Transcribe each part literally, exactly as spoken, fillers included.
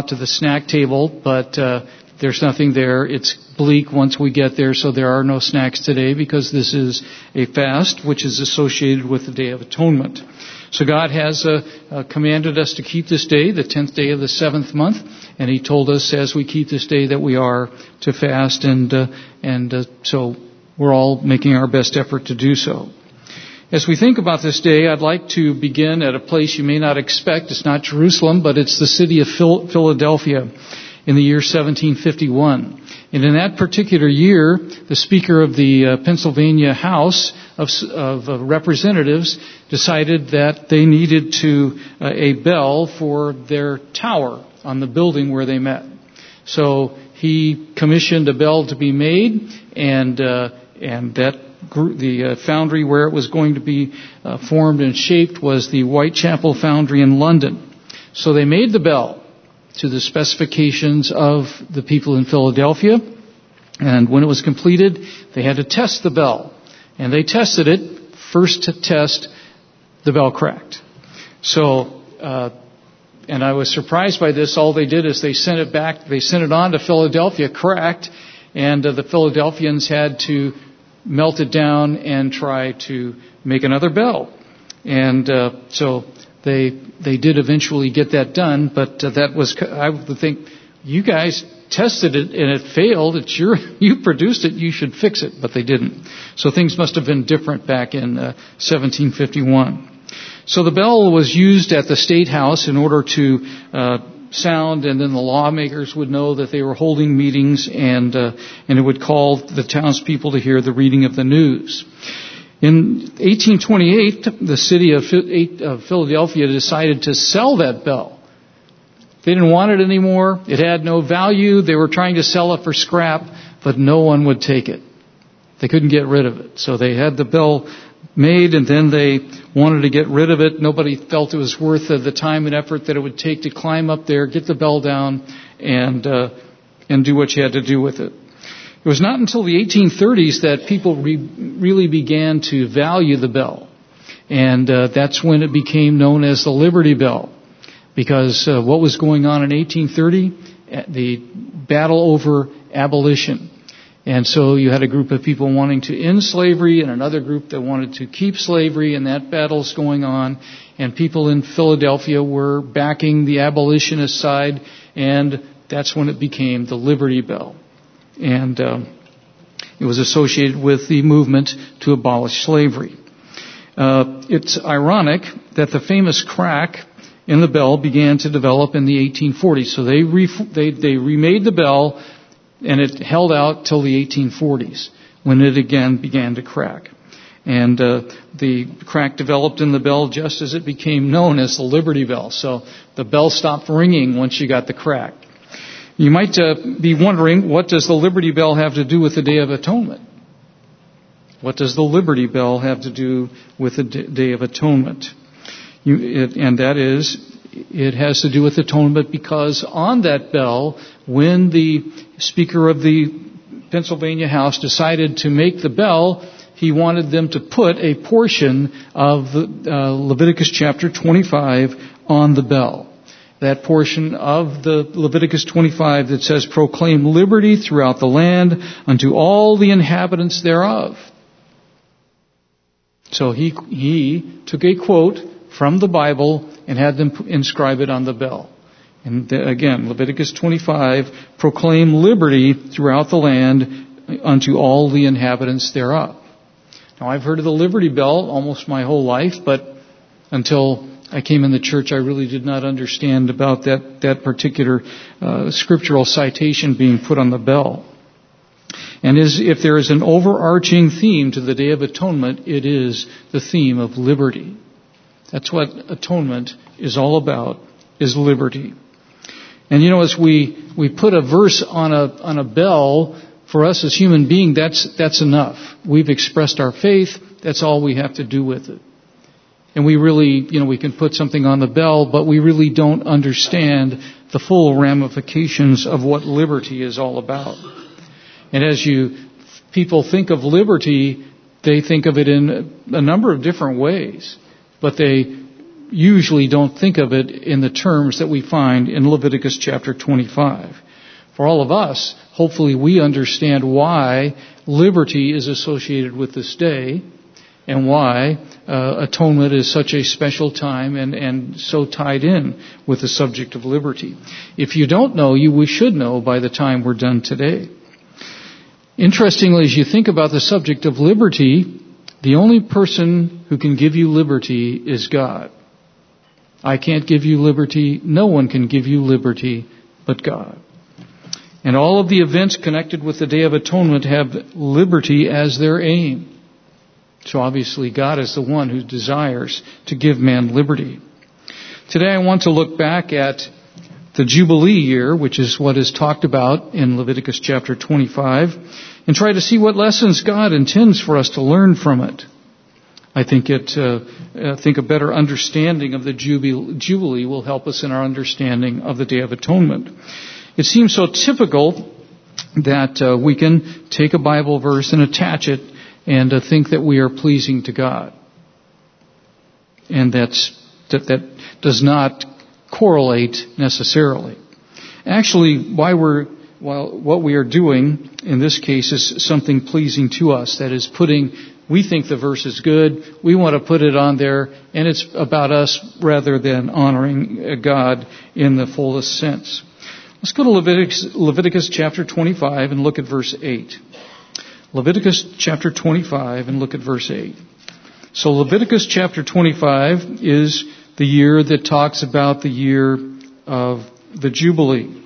to the snack table, but uh, there's nothing there. It's bleak once we get there, so there are no snacks today because this is a fast which is associated with the Day of Atonement. So God has uh, uh, commanded us to keep this day, the tenth day of the seventh month, and He told us as we keep this day that we are to fast, and uh, and uh, so we're all making our best effort to do so. As we think about this day, I'd like to begin at a place you may not expect. It's not Jerusalem, but it's the city of Philadelphia in the year seventeen fifty-one. And in that particular year, the Speaker of the uh, Pennsylvania House of, of uh, Representatives decided that they needed to uh, a bell for their tower on the building where they met. So he commissioned a bell to be made, and uh, and that group, the uh, foundry where it was going to be uh, formed and shaped was the Whitechapel Foundry in London. So they made the bell to the specifications of the people in Philadelphia. And when it was completed, they had to test the bell. And they tested it. First to test, the bell cracked. So, uh, and I was surprised by this. All they did is they sent it back, they sent it on to Philadelphia, cracked, and uh, the Philadelphians had to melt it down and try to make another bell. And uh, so They they did eventually get that done, but uh, that was, I would think, you guys tested it and it failed. It's your, you produced it, you should fix it, but they didn't. So things must have been different back in uh, seventeen fifty-one. So the bell was used at the State House in order to uh, sound, and then the lawmakers would know that they were holding meetings, and uh, and it would call the townspeople to hear the reading of the news. In eighteen twenty-eight, the city of Philadelphia decided to sell that bell. They didn't want it anymore. It had no value. They were trying to sell it for scrap, but no one would take it. They couldn't get rid of it. So they had the bell made, and then they wanted to get rid of it. Nobody felt it was worth the time and effort that it would take to climb up there, get the bell down, and uh, and do what you had to do with it. It was not until the eighteen thirties that people re- really began to value the bell. And uh, that's when it became known as the Liberty Bell. Because uh, what was going on in eighteen thirty? The battle over abolition. And so you had a group of people wanting to end slavery and another group that wanted to keep slavery, and that battle's going on. And people in Philadelphia were backing the abolitionist side, and that's when it became the Liberty Bell. And um, it was associated with the movement to abolish slavery. Uh, it's ironic that the famous crack in the bell began to develop in the eighteen forties. So they re- they, they remade the bell, and it held out till the eighteen forties when it again began to crack. And uh, the crack developed in the bell just as it became known as the Liberty Bell. So the bell stopped ringing once you got the crack. You might uh, be wondering, what does the Liberty Bell have to do with the Day of Atonement? What does the Liberty Bell have to do with the D- Day of Atonement? You, it, and that is, it has to do with atonement because on that bell, when the Speaker of the Pennsylvania House decided to make the bell, he wanted them to put a portion of the, uh, Leviticus chapter twenty-five on the bell. That portion of the Leviticus twenty-five that says, "Proclaim liberty throughout the land unto all the inhabitants thereof." So he he took a quote from the Bible and had them inscribe it on the bell. And the, again, Leviticus twenty-five, "Proclaim liberty throughout the land unto all the inhabitants thereof." Now, I've heard of the Liberty Bell almost my whole life, but until I came in the church, I really did not understand about that, that particular uh, scriptural citation being put on the bell. And is, if there is an overarching theme to the Day of Atonement, it is the theme of liberty. That's what atonement is all about, is liberty. And you know, as we, we put a verse on a, on a bell, for us as human beings, that's, that's enough. We've expressed our faith. That's all we have to do with it. And we really, you know, we can put something on the bell, but we really don't understand the full ramifications of what liberty is all about. And as you, people think of liberty, they think of it in a number of different ways. But they, usually don't think of it in the terms that we find in Leviticus chapter twenty-five. For all of us, hopefully we understand why liberty is associated with this day and why uh, atonement is such a special time and, and so tied in with the subject of liberty. If you don't know, you we should know by the time we're done today. Interestingly, as you think about the subject of liberty, the only person who can give you liberty is God. I can't give you liberty. No one can give you liberty but God. And all of the events connected with the Day of Atonement have liberty as their aim. So obviously God is the one who desires to give man liberty. Today I want to look back at the Jubilee year, which is what is talked about in Leviticus chapter twenty-five, and try to see what lessons God intends for us to learn from it. I think it, uh, I think a better understanding of the Jubilee will help us in our understanding of the Day of Atonement. It seems so typical that uh, we can take a Bible verse and attach it and uh, think that we are pleasing to God. And that's, that, that does not correlate necessarily. Actually, why we're, well, what we are doing in this case is something pleasing to us. That is putting, we think the verse is good, we want to put it on there, and it's about us rather than honoring God in the fullest sense. Let's go to Leviticus, Leviticus chapter twenty-five and look at verse eight. Leviticus chapter twenty-five and look at verse eight. So Leviticus chapter twenty-five is the year that talks about the year of the Jubilee.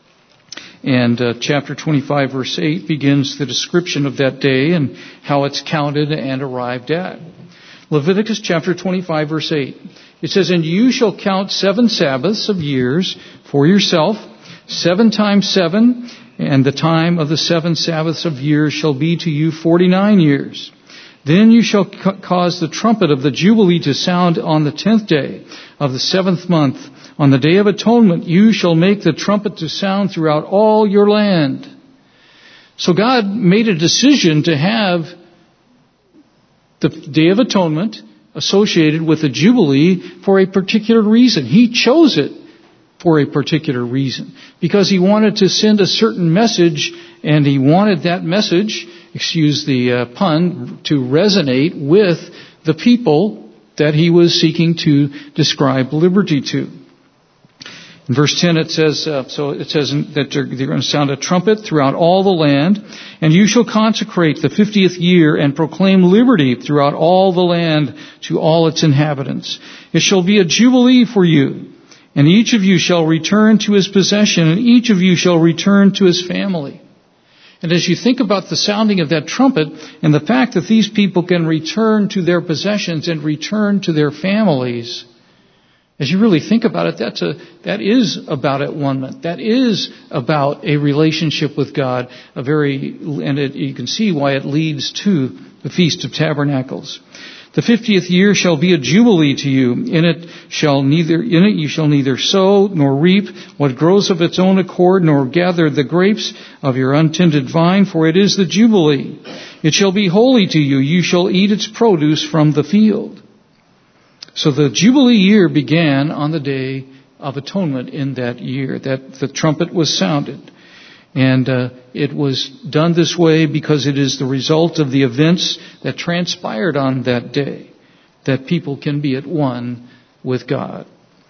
And uh, chapter twenty-five verse eight begins the description of that day and how it's counted and arrived at. Leviticus chapter twenty-five verse eight. It says, "And you shall count seven Sabbaths of years for yourself, seven times seven, and the time of the seven Sabbaths of years shall be to you forty-nine years. Then you shall ca- cause the trumpet of the Jubilee to sound on the tenth day of the seventh month. On the Day of Atonement you shall make the trumpet to sound throughout all your land." So God made a decision to have the Day of Atonement associated with the Jubilee for a particular reason. He chose it for a particular reason, because he wanted to send a certain message, and he wanted that message, excuse the uh, pun, to resonate with the people that he was seeking to describe liberty to. In verse ten it says, uh, so it says that they're, they're going to sound a trumpet throughout all the land, and you shall consecrate the fiftieth year and proclaim liberty throughout all the land to all its inhabitants. It shall be a jubilee for you. And each of you shall return to his possession, and each of you shall return to his family. And as you think about the sounding of that trumpet and the fact that these people can return to their possessions and return to their families, as you really think about it, that's a, that is about at-one-ment. That is about a relationship with God, a very, and it, you can see why it leads to the Feast of Tabernacles. The fiftieth year shall be a jubilee to you. In it shall neither, in it you shall neither sow nor reap what grows of its own accord, nor gather the grapes of your untended vine, for it is the jubilee. It shall be holy to you. You shall eat its produce from the field. So the jubilee year began on the Day of Atonement in that year, that the trumpet was sounded. And uh, it was done this way because it is the result of the events that transpired on that day, that people can be at one with God.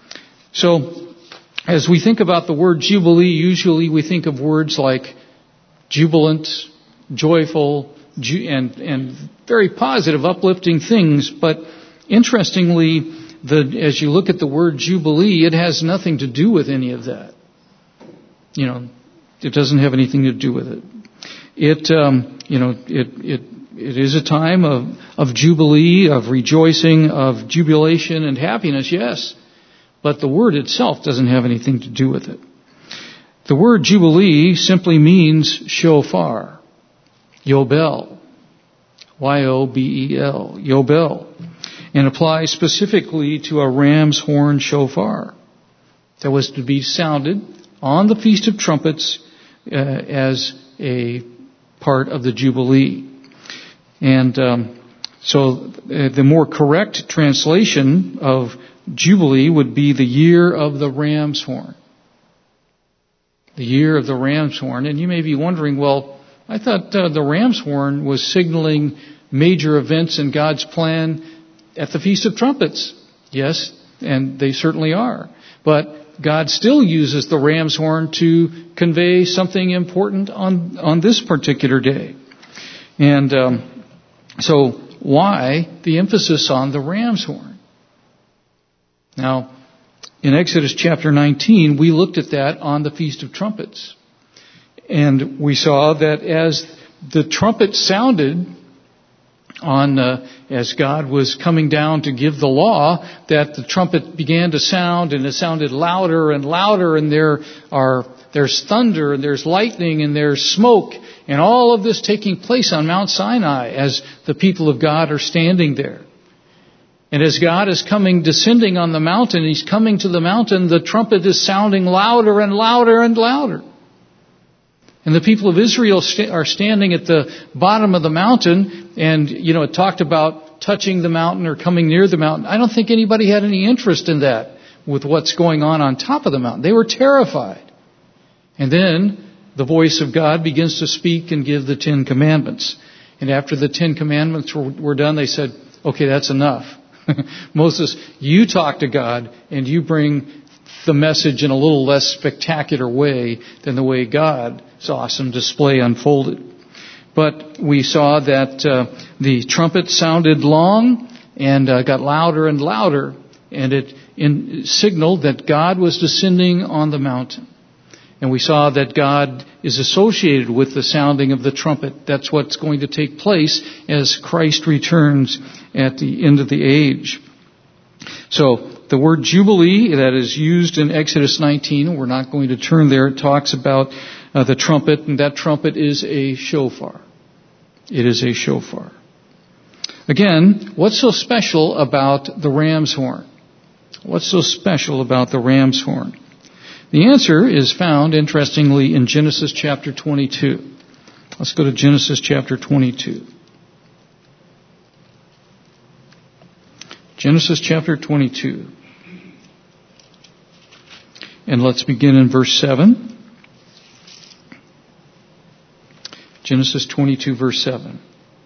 So, as we think about the word Jubilee, usually we think of words like jubilant, joyful, ju- and, and very positive, uplifting things. But interestingly, the, as you look at the word Jubilee, it has nothing to do with any of that. You know, it doesn't have anything to do with it. It, um, you know, it, it, it is a time of, of jubilee, of rejoicing, of jubilation and happiness, yes. But the word itself doesn't have anything to do with it. The word jubilee simply means shofar. Yobel. Y O B E L. Yobel. And applies specifically to a ram's horn shofar that was to be sounded on the Feast of Trumpets uh, as a part of the Jubilee. And um, so uh, the more correct translation of Jubilee would be the year of the ram's horn. The year of the ram's horn. And you may be wondering, well, I thought uh, the ram's horn was signaling major events in God's plan at the Feast of Trumpets. Yes, and they certainly are. But God still uses the ram's horn to convey something important on, on this particular day. And um, so why the emphasis on the ram's horn? Now, in Exodus chapter nineteen, we looked at that on the Feast of Trumpets. And we saw that as the trumpet sounded on uh, as God was coming down to give the law, that the trumpet began to sound, and it sounded louder and louder, and there are there's thunder and there's lightning and there's smoke, and all of this taking place on Mount Sinai as the people of God are standing there. And as God is coming, descending on the mountain, He's coming to the mountain, the trumpet is sounding louder and louder and louder. And the people of Israel st- are standing at the bottom of the mountain, and, you know, it talked about touching the mountain or coming near the mountain. I don't think anybody had any interest in that with what's going on on top of the mountain. They were terrified. And then the voice of God begins to speak and give the Ten Commandments. And after the Ten Commandments were, were done, they said, okay, that's enough. Moses, you talk to God and you bring the message in a little less spectacular way than the way God's awesome display unfolded. But we saw that uh, the trumpet sounded long and uh, got louder and louder, and it in, signaled that God was descending on the mountain. And we saw that God is associated with the sounding of the trumpet. That's what's going to take place as Christ returns at the end of the age. So the word Jubilee that is used in Exodus nineteen, we're not going to turn there. It talks about uh, the trumpet, and that trumpet is a shofar. It is a shofar. Again, what's so special about the ram's horn? What's so special about the ram's horn? The answer is found, interestingly, in Genesis chapter twenty-two. Let's go to Genesis chapter twenty-two. Genesis chapter twenty-two. And let's begin in verse seven. Genesis twenty-two, verse seven.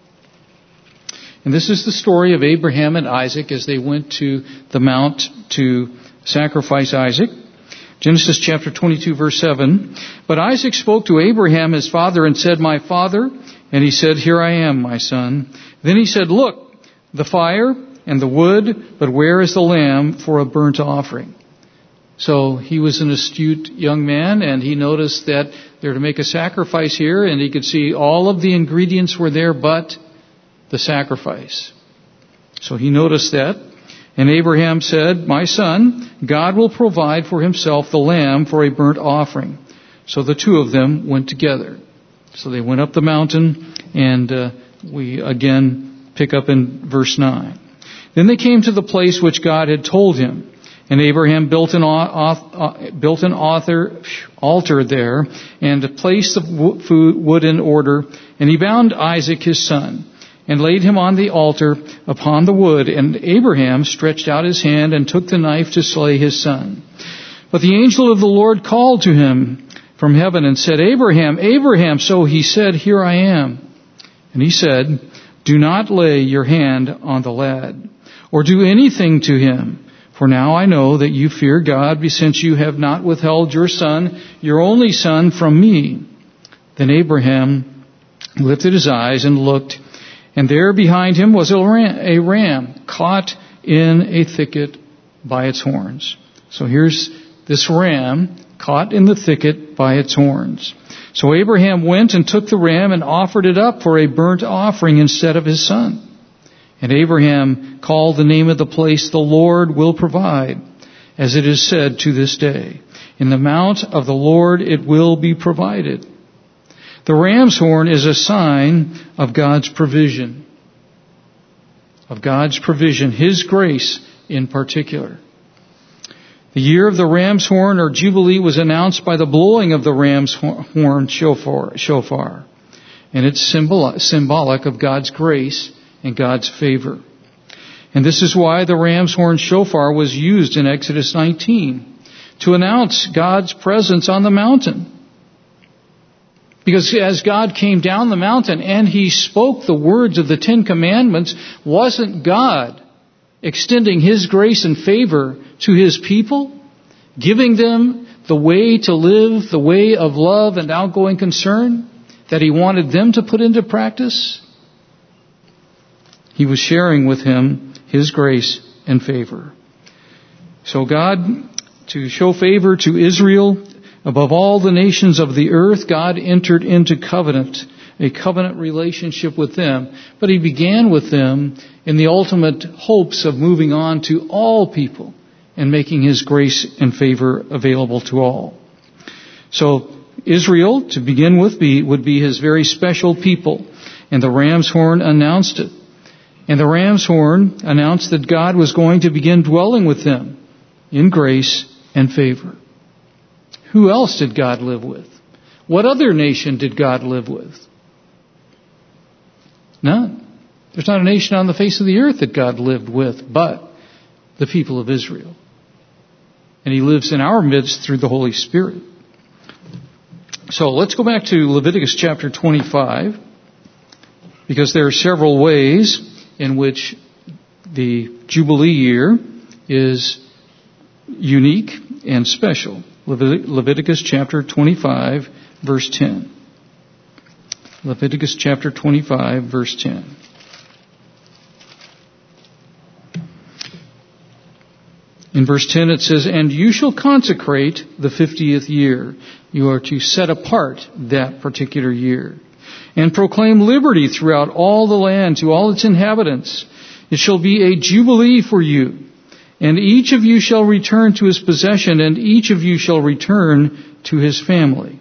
And this is the story of Abraham and Isaac as they went to the mount to sacrifice Isaac. Genesis chapter twenty-two, verse seven. But Isaac spoke to Abraham his father and said, "My father." And he said, "Here I am, my son." Then he said, "Look, the fire and the wood, but where is the lamb for a burnt offering?" So he was an astute young man, and he noticed that they're to make a sacrifice here, and he could see all of the ingredients were there but the sacrifice. So he noticed that. And Abraham said, "My son, God will provide for himself the lamb for a burnt offering." So the two of them went together. So they went up the mountain, and uh, we again pick up in verse nine. Then they came to the place which God had told him. And Abraham built an, uh, built an author, altar there and placed the food, wood in order. And he bound Isaac his son and laid him on the altar upon the wood. And Abraham stretched out his hand and took the knife to slay his son. But the angel of the Lord called to him from heaven and said, "Abraham, Abraham." So he said, "Here I am." And he said, "Do not lay your hand on the lad, or do anything to him. For now I know that you fear God, since you have not withheld your son, your only son, from me." Then Abraham lifted his eyes and looked, and there behind him was a ram, a ram caught in a thicket by its horns. So here's this ram caught in the thicket by its horns. So Abraham went and took the ram and offered it up for a burnt offering instead of his son. And Abraham called the name of the place, "The Lord will provide," as it is said to this day. "In the mount of the Lord it will be provided." The ram's horn is a sign of God's provision. Of God's provision, His grace in particular. The year of the ram's horn, or Jubilee, was announced by the blowing of the ram's horn shofar. shofar. And it's symbol, symbolic of God's grace and God's favor. And this is why the ram's horn shofar was used in Exodus nineteen, to announce God's presence on the mountain. Because as God came down the mountain and He spoke the words of the Ten Commandments, wasn't God extending His grace and favor to His people, giving them the way to live, the way of love and outgoing concern that He wanted them to put into practice? He was sharing with him His grace and favor. So God, to show favor to Israel, above all the nations of the earth, God entered into covenant, a covenant relationship with them. But He began with them in the ultimate hopes of moving on to all people and making His grace and favor available to all. So Israel, to begin with, be, would be His very special people. And the ram's horn announced it. And the ram's horn announced that God was going to begin dwelling with them in grace and favor. Who else did God live with? What other nation did God live with? None. There's not a nation on the face of the earth that God lived with but the people of Israel. And He lives in our midst through the Holy Spirit. So let's go back to Leviticus chapter twenty-five, because there are several ways in which the Jubilee year is unique and special. Leviticus chapter twenty-five, verse ten. Leviticus chapter twenty-five, verse ten. In verse ten it says, "And you shall consecrate the fiftieth year." You are to set apart that particular year. "And proclaim liberty throughout all the land to all its inhabitants. It shall be a jubilee for you. And each of you shall return to his possession, and each of you shall return to his family."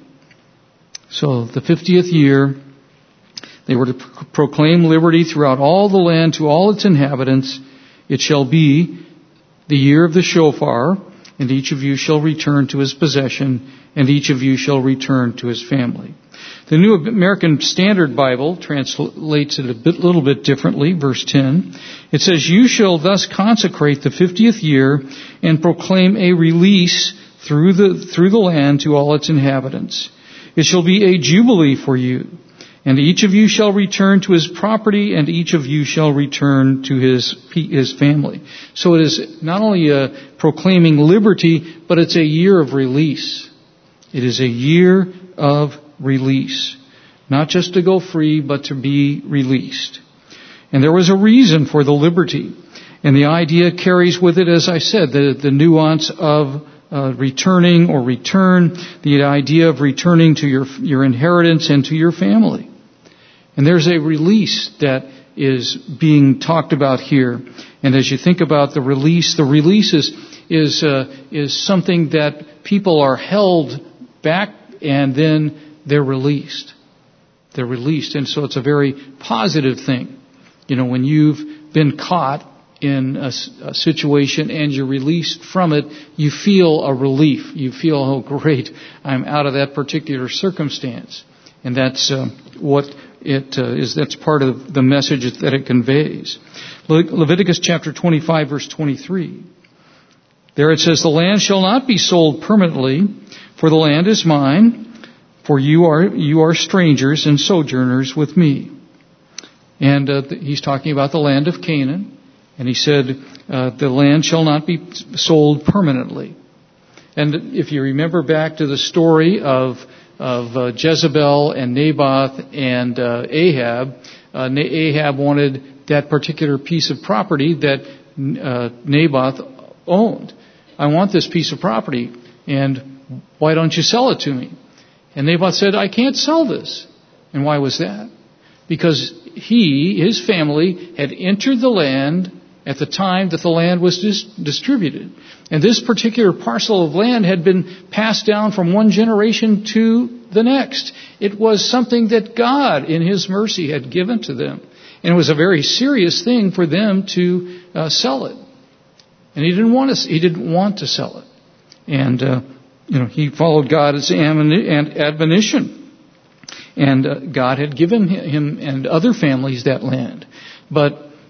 So the fiftieth year, they were to proclaim liberty throughout all the land to all its inhabitants. It shall be the year of the shofar, and each of you shall return to his possession, and each of you shall return to his family. The New American Standard Bible translates it a bit, little bit differently, verse ten. It says, "You shall thus consecrate the fiftieth year and proclaim a release through the, through the land to all its inhabitants. It shall be a jubilee for you, and each of you shall return to his property, and each of you shall return to his, his family." So it is not only a proclaiming liberty, but it's a year of release. It is a year of release. Not just to go free, but to be released. And there was a reason for the liberty. And the idea carries with it, as I said, the, the nuance of uh, returning or return, the idea of returning to your, your inheritance and to your family. And there's a release that is being talked about here. And as you think about the release, the release is, is, uh, is something that people are held back and then they're released. They're released. And so it's a very positive thing. You know, when you've been caught in a, a situation and you're released from it, you feel a relief. You feel, oh great, I'm out of that particular circumstance. And that's uh, what it uh, is. That's part of the message that it conveys. Le- Leviticus chapter twenty-five, verse twenty-three. There it says, "The land shall not be sold permanently, for the land is mine. For you are you are strangers and sojourners with me." And uh, he's talking about the land of Canaan. And he said, uh, the land shall not be sold permanently. And if you remember back to the story of of uh, Jezebel and Naboth and uh, Ahab, uh, Ahab wanted that particular piece of property that uh, Naboth owned. "I want this piece of property, and why don't you sell it to me?" And Naboth said, "I can't sell this." And why was that? Because he, his family, had entered the land at the time that the land was dis- distributed. And this particular parcel of land had been passed down from one generation to the next. It was something that God, in His mercy, had given to them. And it was a very serious thing for them to uh, sell it. And he didn't want to, he didn't want to sell it. And, uh, you know, he followed God's admonition. And uh, God had given him and other families that land. But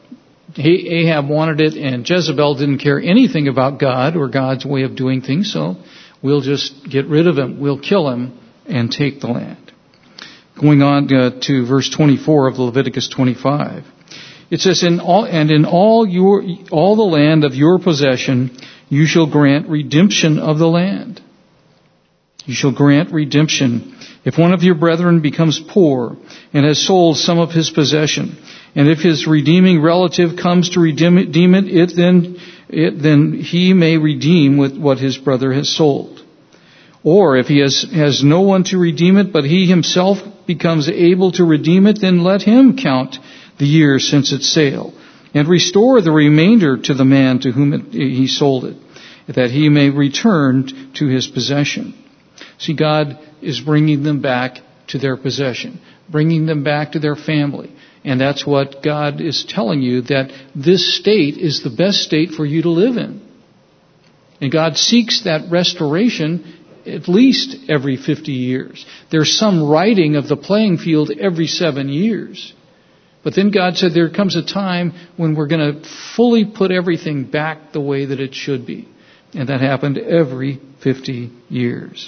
Ahab wanted it, and Jezebel didn't care anything about God or God's way of doing things, so we'll just get rid of him. We'll kill him and take the land. Going on uh, to verse twenty-four of Leviticus twenty-five. It says, in all, and in all your, all the land of your possession, you shall grant redemption of the land. You shall grant redemption. If one of your brethren becomes poor and has sold some of his possession, and if his redeeming relative comes to redeem it, it then, it, then he may redeem with what his brother has sold. Or if he has, has no one to redeem it, but he himself becomes able to redeem it, then let him count the years since its sale, and restore the remainder to the man to whom it, he sold it, that he may return to his possession. See, God is bringing them back to their possession, bringing them back to their family. And that's what God is telling you, that this state is the best state for you to live in. And God seeks that restoration at least every fifty years. There's some righting of the playing field every seven years. But then God said there comes a time when we're going to fully put everything back the way that it should be. And that happened every fifty years.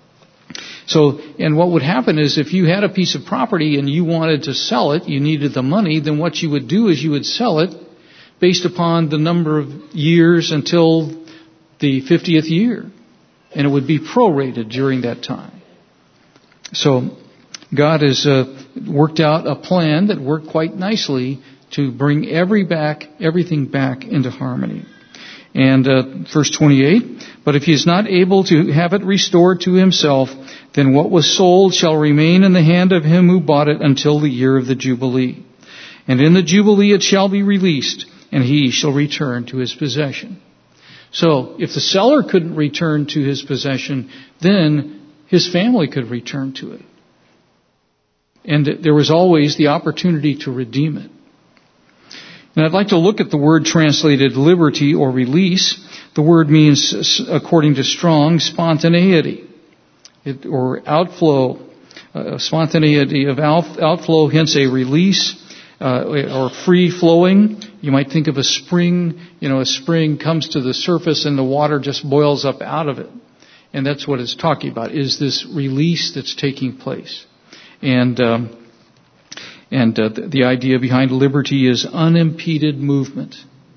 So, and what would happen is if you had a piece of property and you wanted to sell it, you needed the money, then what you would do is you would sell it based upon the number of years until the fiftieth year. And it would be prorated during that time. So, God has uh, worked out a plan that worked quite nicely to bring every back, everything back into harmony. And uh, verse twenty-eight, but if he is not able to have it restored to himself, then what was sold shall remain in the hand of him who bought it until the year of the Jubilee. And in the Jubilee it shall be released, and he shall return to his possession. So, if the seller couldn't return to his possession, then his family could return to it. And there was always the opportunity to redeem it. And I'd like to look at the word translated liberty or release. The word means, according to Strong, spontaneity it, or outflow, uh, spontaneity of out, outflow, hence a release uh, or free flowing. You might think of a spring. You know, a spring comes to the surface and the water just boils up out of it. And that's what it's talking about, is this release that's taking place. And um, and uh, the, the idea behind liberty is unimpeded movement.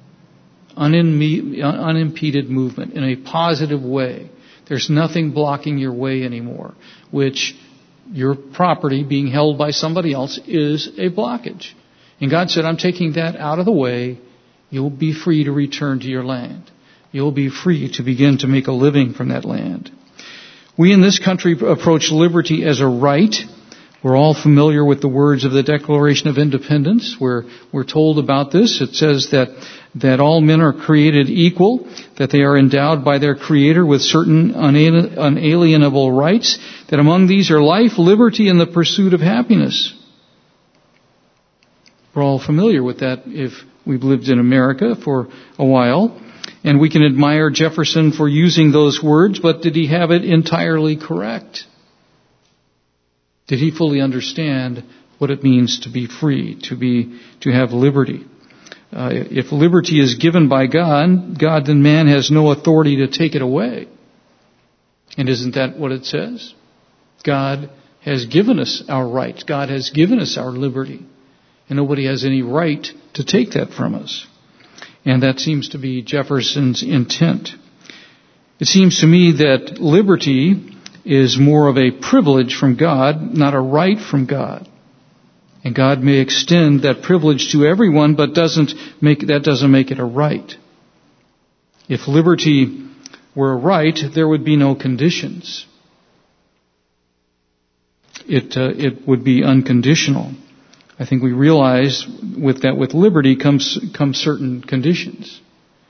Unimpe- unimpeded movement in a positive way. There's nothing blocking your way anymore, which your property being held by somebody else is a blockage. And God said, I'm taking that out of the way. You'll be free to return to your land. You'll be free to begin to make a living from that land. We in this country approach liberty as a right. We're all familiar with the words of the Declaration of Independence. We're, we're told about this. It says that, that all men are created equal, that they are endowed by their Creator with certain unalienable rights, that among these are life, liberty, and the pursuit of happiness. We're all familiar with that if we've lived in America for a while. And we can admire Jefferson for using those words, but did he have it entirely correct? Did he fully understand what it means to be free, to be, to have liberty? Uh, if liberty is given by God, God, then man has no authority to take it away. And isn't that what it says? God has given us our rights. God has given us our liberty. And nobody has any right to take that from us. And that seems to be Jefferson's intent. It seems to me that liberty is more of a privilege from God, not a right from God. And God may extend that privilege to everyone, but doesn't make that doesn't make it a right. If liberty were a right, there would be no conditions. It uh, it would be unconditional. I think we realize with that with liberty comes comes certain conditions.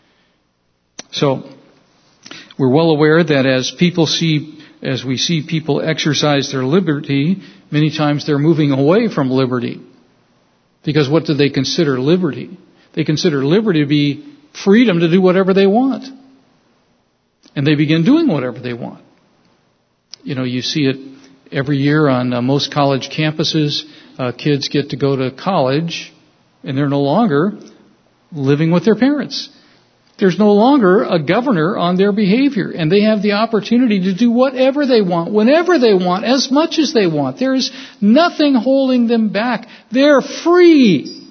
So we're well aware that as people see As we see people exercise their liberty, many times they're moving away from liberty. Because what do they consider liberty? They consider liberty to be freedom to do whatever they want. And they begin doing whatever they want. You know, you see it every year on uh, most college campuses. Uh, kids get to go to college, and they're no longer living with their parents. There's no longer a governor on their behavior, and they have the opportunity to do whatever they want, whenever they want, as much as they want. There is nothing holding them back. They're free.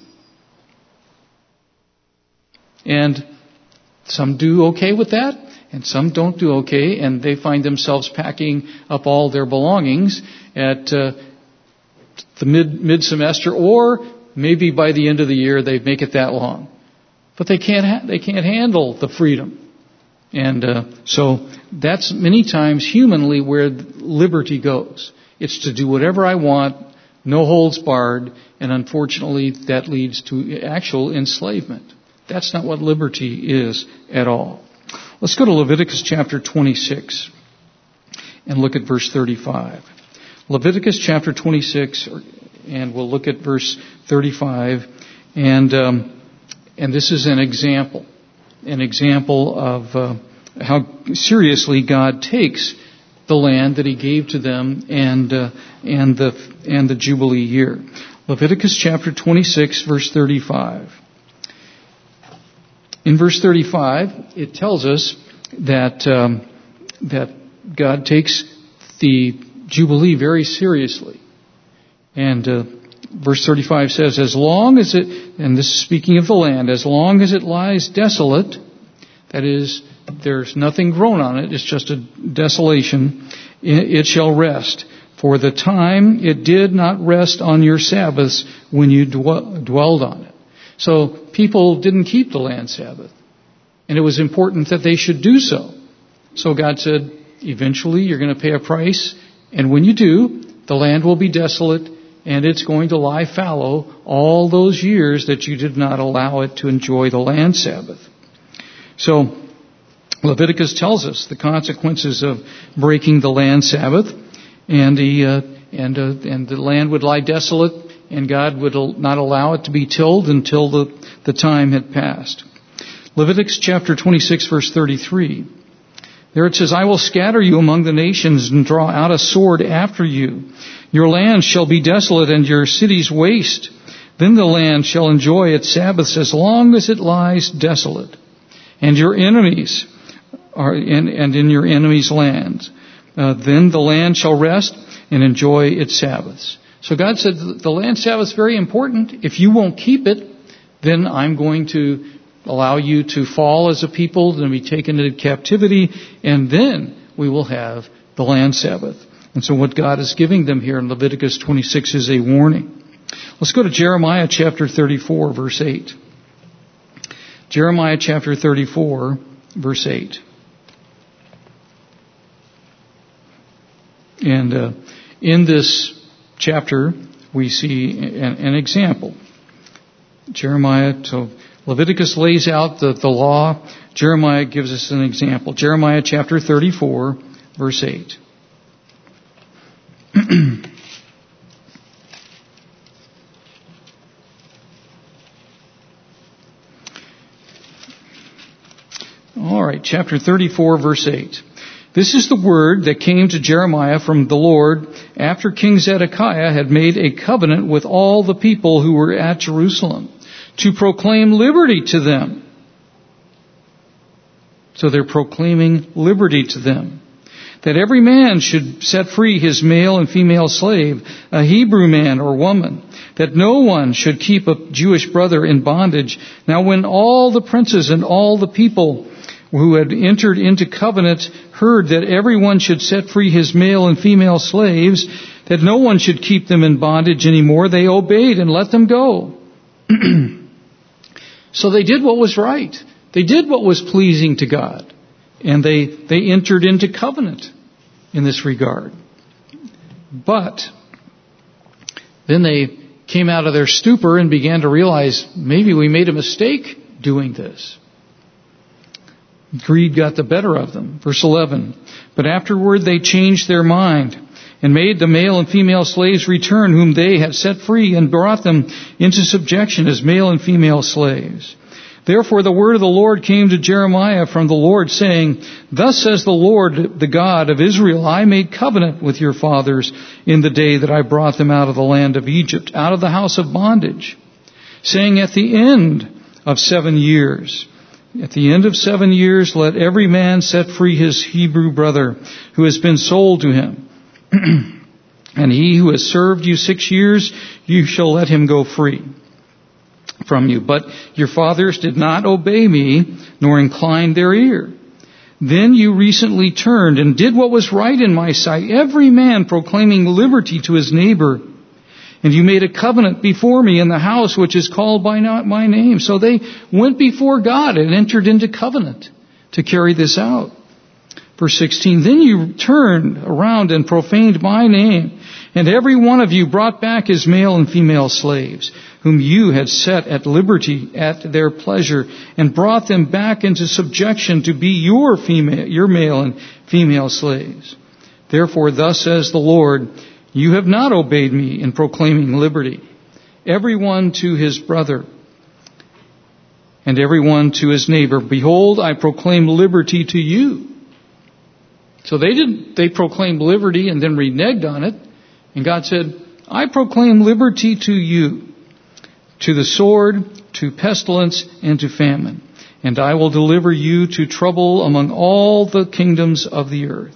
And some do okay with that, and some don't do okay, and they find themselves packing up all their belongings at uh, the mid mid-semester, or maybe by the end of the year they make it that long. But they can't ha- they can't handle the freedom. And uh, so that's many times humanly where liberty goes. It's to do whatever I want, no holds barred, and unfortunately that leads to actual enslavement. That's not what liberty is at all. Let's go to Leviticus chapter twenty-six and look at verse thirty-five. Leviticus chapter twenty-six, and we'll look at verse thirty-five. And um, and this is an example, an example of uh, how seriously God takes the land that He gave to them and uh, and the and the Jubilee year. Leviticus chapter twenty-six, verse thirty-five. In verse thirty-five, it tells us that um, that God takes the Jubilee very seriously. And uh, verse thirty-five says, as long as it, and this is speaking of the land, as long as it lies desolate, that is, there's nothing grown on it, it's just a desolation, it shall rest. For the time it did not rest on your Sabbaths when you dwelled on it. So people didn't keep the land Sabbath. And it was important that they should do so. So God said, eventually you're going to pay a price. And when you do, the land will be desolate and it's going to lie fallow all those years that you did not allow it to enjoy the land Sabbath. So Leviticus tells us the consequences of breaking the land Sabbath. And the, uh, and, uh, and the land would lie desolate. And God would not allow it to be tilled until the, the time had passed. Leviticus chapter twenty-six, verse thirty-three. There it says, I will scatter you among the nations and draw out a sword after you. Your land shall be desolate and your cities waste. Then the land shall enjoy its Sabbaths as long as it lies desolate. And your enemies are in, and in your enemies' lands. Uh, then the land shall rest and enjoy its Sabbaths. So God said the land Sabbath is very important. If you won't keep it, then I'm going to allow you to fall as a people and be taken into captivity, and then we will have the land Sabbath. And so what God is giving them here in Leviticus twenty-six is a warning. Let's go to Jeremiah chapter thirty-four, verse eight. Jeremiah chapter thirty-four, verse eight. And uh, in this chapter, we see an, an example. Jeremiah, so Leviticus lays out the, the law. Jeremiah gives us an example. Jeremiah chapter thirty-four, verse eight. All right, chapter thirty-four, verse eight. This is the word that came to Jeremiah from the Lord after King Zedekiah had made a covenant with all the people who were at Jerusalem to proclaim liberty to them. So they're proclaiming liberty to them. That every man should set free his male and female slave, a Hebrew man or woman. That no one should keep a Jewish brother in bondage. Now when all the princes and all the people who had entered into covenant heard that everyone should set free his male and female slaves, that no one should keep them in bondage anymore, they obeyed and let them go. So they did what was right. They did what was pleasing to God. And they, they entered into covenant in this regard. But then they came out of their stupor and began to realize maybe we made a mistake doing this. Greed got the better of them. Verse eleven. But afterward they changed their mind and made the male and female slaves return whom they had set free and brought them into subjection as male and female slaves. Therefore the word of the Lord came to Jeremiah from the Lord, saying, Thus says the Lord, the God of Israel, I made covenant with your fathers in the day that I brought them out of the land of Egypt, out of the house of bondage, saying, At the end of seven years. At the end of seven years, let every man set free his Hebrew brother who has been sold to him. And he who has served you six years, you shall let him go free from you. But your fathers did not obey me, nor incline their ear. Then you recently turned and did what was right in my sight, every man proclaiming liberty to his neighbor. And you made a covenant before me in the house which is called by not my name. So they went before God and entered into covenant to carry this out. Verse sixteen, then you turned around and profaned my name, and every one of you brought back his male and female slaves, whom you had set at liberty at their pleasure, and brought them back into subjection to be your female, your male and female slaves. Therefore, thus says the Lord, you have not obeyed me in proclaiming liberty, everyone to his brother, and everyone to his neighbor. Behold, I proclaim liberty to you. So they did, they proclaimed liberty and then reneged on it. And God said, I proclaim liberty to you, to the sword, to pestilence, and to famine. And I will deliver you to trouble among all the kingdoms of the earth.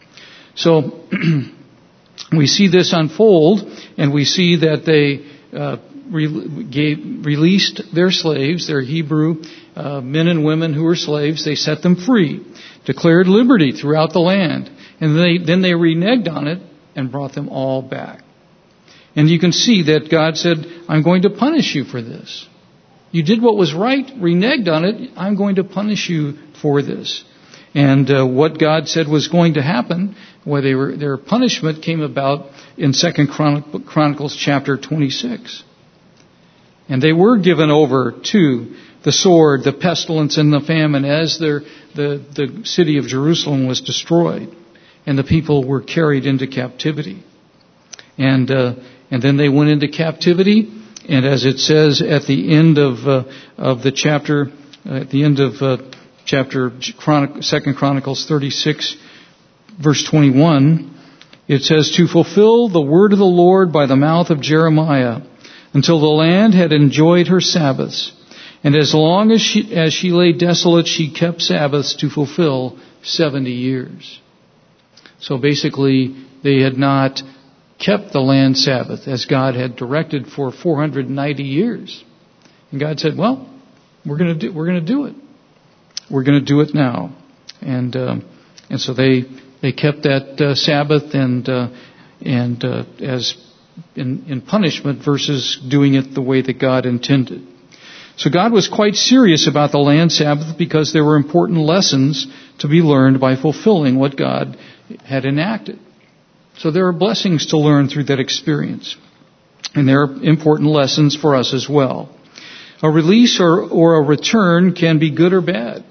So we see this unfold, and we see that they uh, re- gave, released their slaves, their Hebrew uh, men and women who were slaves. They set them free, declared liberty throughout the land, and they, then they reneged on it and brought them all back. And you can see that God said, I'm going to punish you for this. You did what was right, reneged on it, I'm going to punish you for this. And uh, what God said was going to happen, where they were, their punishment came about in Second Chronicles chapter twenty-six. And they were given over to the sword, the pestilence, and the famine as their, the, the city of Jerusalem was destroyed. And the people were carried into captivity. And uh, and then they went into captivity. And as it says at the end of uh, of the chapter, uh, at the end of uh, chapter Chronic, Second Chronicles thirty-six, verse twenty-one, it says, to fulfill the word of the Lord by the mouth of Jeremiah, until the land had enjoyed her Sabbaths. And as long as she, as she lay desolate, she kept Sabbaths to fulfill seventy years. So basically, they had not kept the land Sabbath as God had directed for four hundred ninety years. And God said, well, we're going to do, we're going to do it. We're going to do it now. And, uh, and so they, they kept that uh, Sabbath and, uh, and, uh, as in, in punishment versus doing it the way that God intended. So God was quite serious about the land Sabbath because there were important lessons to be learned by fulfilling what God had enacted. So there are blessings to learn through that experience. And there are important lessons for us as well. A release or, or a return can be good or bad.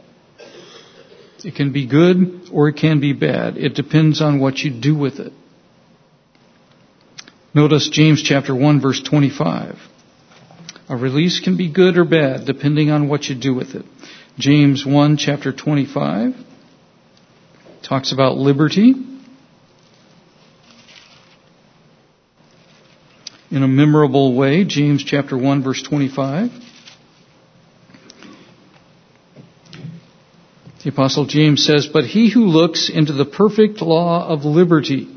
It can be good or it can be bad. It depends on what you do with it. Notice James chapter one verse twenty-five. A release can be good or bad depending on what you do with it. James one chapter twenty-five talks about liberty in a memorable way. James chapter one verse twenty-five. The Apostle James says, but he who looks into the perfect law of liberty,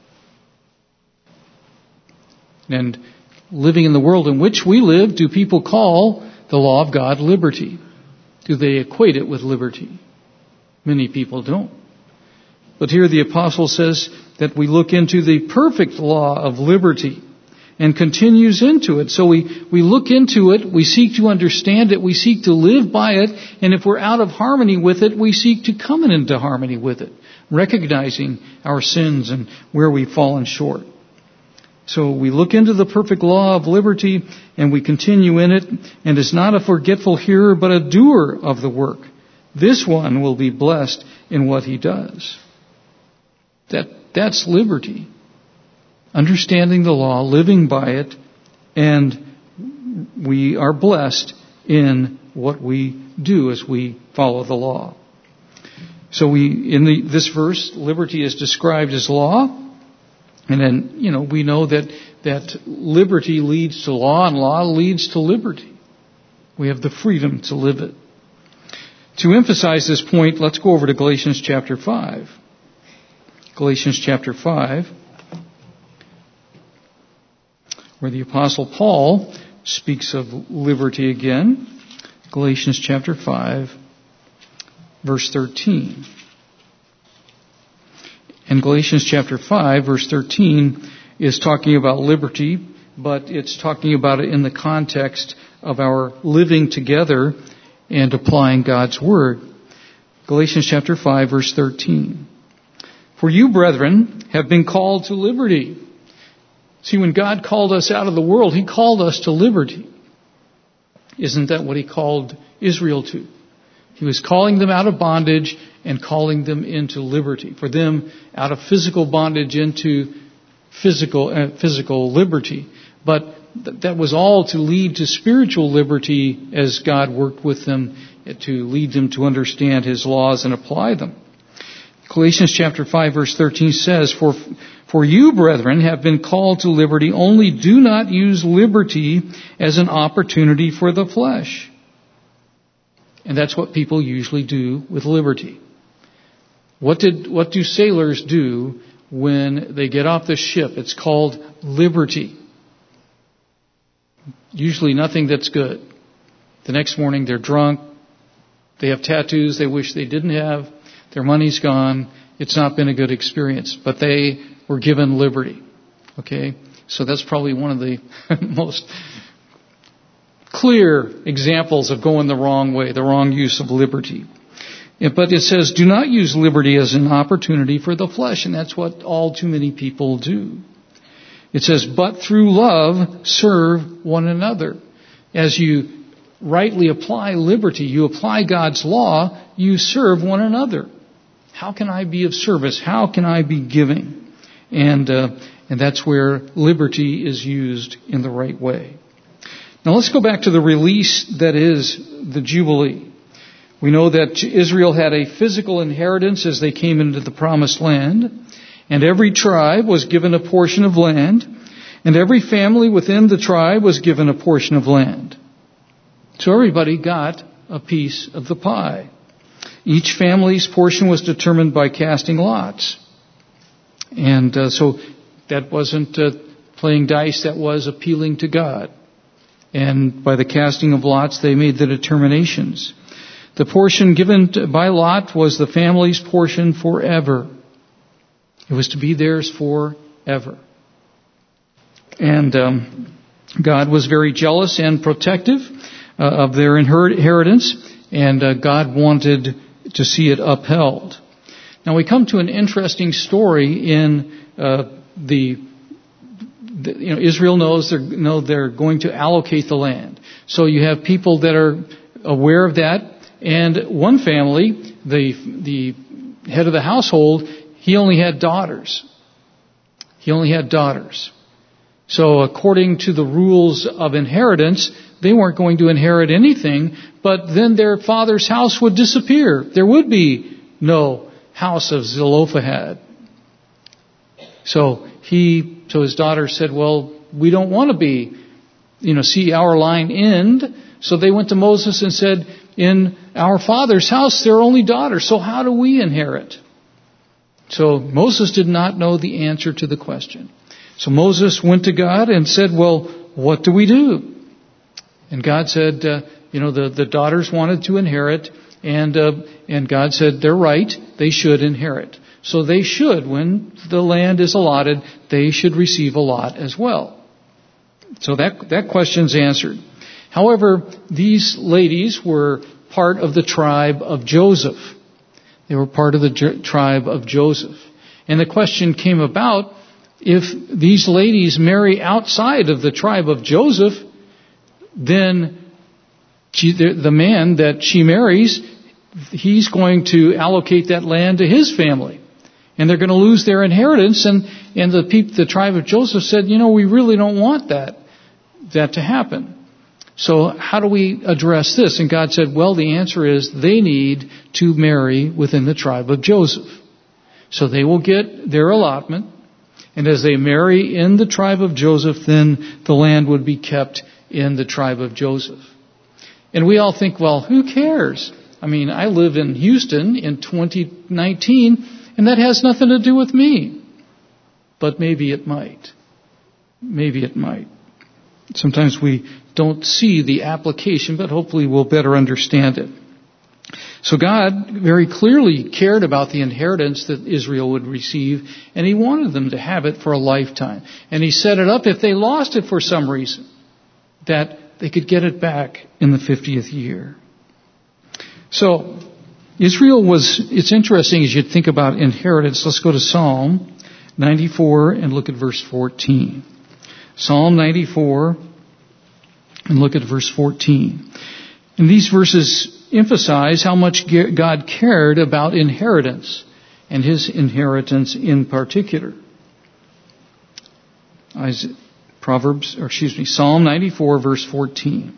and living in the world in which we live, do people call the law of God liberty? Do they equate it with liberty? Many people don't. But here the apostle says that we look into the perfect law of liberty and continues into it. So we, we look into it, we seek to understand it, we seek to live by it, and if we're out of harmony with it, we seek to come into harmony with it, recognizing our sins and where we've fallen short. So we look into the perfect law of liberty and we continue in it, and is not a forgetful hearer but a doer of the work. This one will be blessed in what he does. That, that's liberty. Understanding the law, living by it, and we are blessed in what we do as we follow the law. So we, in the, this verse, liberty is described as law. And then, you know, we know that, that liberty leads to law and law leads to liberty. We have the freedom to live it. To emphasize this point, let's go over to Galatians chapter five. Galatians chapter five, where the Apostle Paul speaks of liberty again. Galatians chapter five, verse thirteen. And Galatians chapter five, verse thirteen is talking about liberty, but it's talking about it in the context of our living together and applying God's Word. Galatians chapter five, verse thirteen. For you, brethren, have been called to liberty. See, when God called us out of the world, He called us to liberty. Isn't that what He called Israel to? He was calling them out of bondage and calling them into liberty. For them, out of physical bondage into physical uh, physical liberty. But th- that was all to lead to spiritual liberty as God worked with them to lead them to understand His laws and apply them. Galatians chapter five, verse thirteen says, For For you, brethren, have been called to liberty, only do not use liberty as an opportunity for the flesh. And that's what people usually do with liberty. What did what do sailors do when they get off the ship? It's called liberty. Usually nothing that's good. The next morning they're drunk. They have tattoos they wish they didn't have. Their money's gone. It's not been a good experience. But they were given liberty. Okay? So that's probably one of the most clear examples of going the wrong way, the wrong use of liberty. But it says, do not use liberty as an opportunity for the flesh. And that's what all too many people do. It says, but through love, serve one another. As you rightly apply liberty, you apply God's law, you serve one another. How can I be of service? How can I be giving? And, uh, and that's where liberty is used in the right way. Now let's go back to the release that is the Jubilee. We know that Israel had a physical inheritance as they came into the promised land. And every tribe was given a portion of land. And every family within the tribe was given a portion of land. So everybody got a piece of the pie. Each family's portion was determined by casting lots. And uh, so that wasn't uh, playing dice, that was appealing to God. And by the casting of lots, they made the determinations. The portion given to, by Lot was the family's portion forever. It was to be theirs forever. And um, God was very jealous and protective uh, of their inheritance, and uh, God wanted to see it upheld. Now we come to an interesting story in uh, the, the, you know, Israel knows they're, know they're going to allocate the land. So you have people that are aware of that, and one family, the the head of the household, he only had daughters. He only had daughters. So according to the rules of inheritance, they weren't going to inherit anything, but then their father's house would disappear. There would be no house of Zelophehad. So he, so his daughter said, well, we don't want to be, you know, see our line end. So they went to Moses and said, in our father's house, there are only daughters. So how do we inherit? So Moses did not know the answer to the question. So Moses went to God and said, well, what do we do? And God said, uh, you know, the, the daughters wanted to inherit, and uh, and God said, they're right, they should inherit. So they should, when the land is allotted, they should receive a lot as well. So that that question's answered. However, these ladies were part of the tribe of Joseph. They were part of the jo- tribe of Joseph. And the question came about, if these ladies marry outside of the tribe of Joseph, then she, the, the man that she marries, he's going to allocate that land to his family. And they're going to lose their inheritance. And, and the people, the tribe of Joseph said, you know, we really don't want that, that to happen. So how do we address this? And God said, well, the answer is they need to marry within the tribe of Joseph. So they will get their allotment. And as they marry in the tribe of Joseph, then the land would be kept in the tribe of Joseph. And we all think, well, who cares? I mean, I live in Houston in twenty nineteen, and that has nothing to do with me. But maybe it might. Maybe it might. Sometimes we don't see the application, but hopefully we'll better understand it. So God very clearly cared about the inheritance that Israel would receive, and He wanted them to have it for a lifetime. And He set it up, if they lost it for some reason, that they could get it back in the fiftieth year. So Israel was, it's interesting as you think about inheritance. Let's go to Psalm ninety-four and look at verse fourteen. Psalm ninety-four and look at verse fourteen. And these verses emphasize how much God cared about inheritance, and His inheritance in particular. Proverbs, or excuse me, Psalm ninety-four, verse fourteen.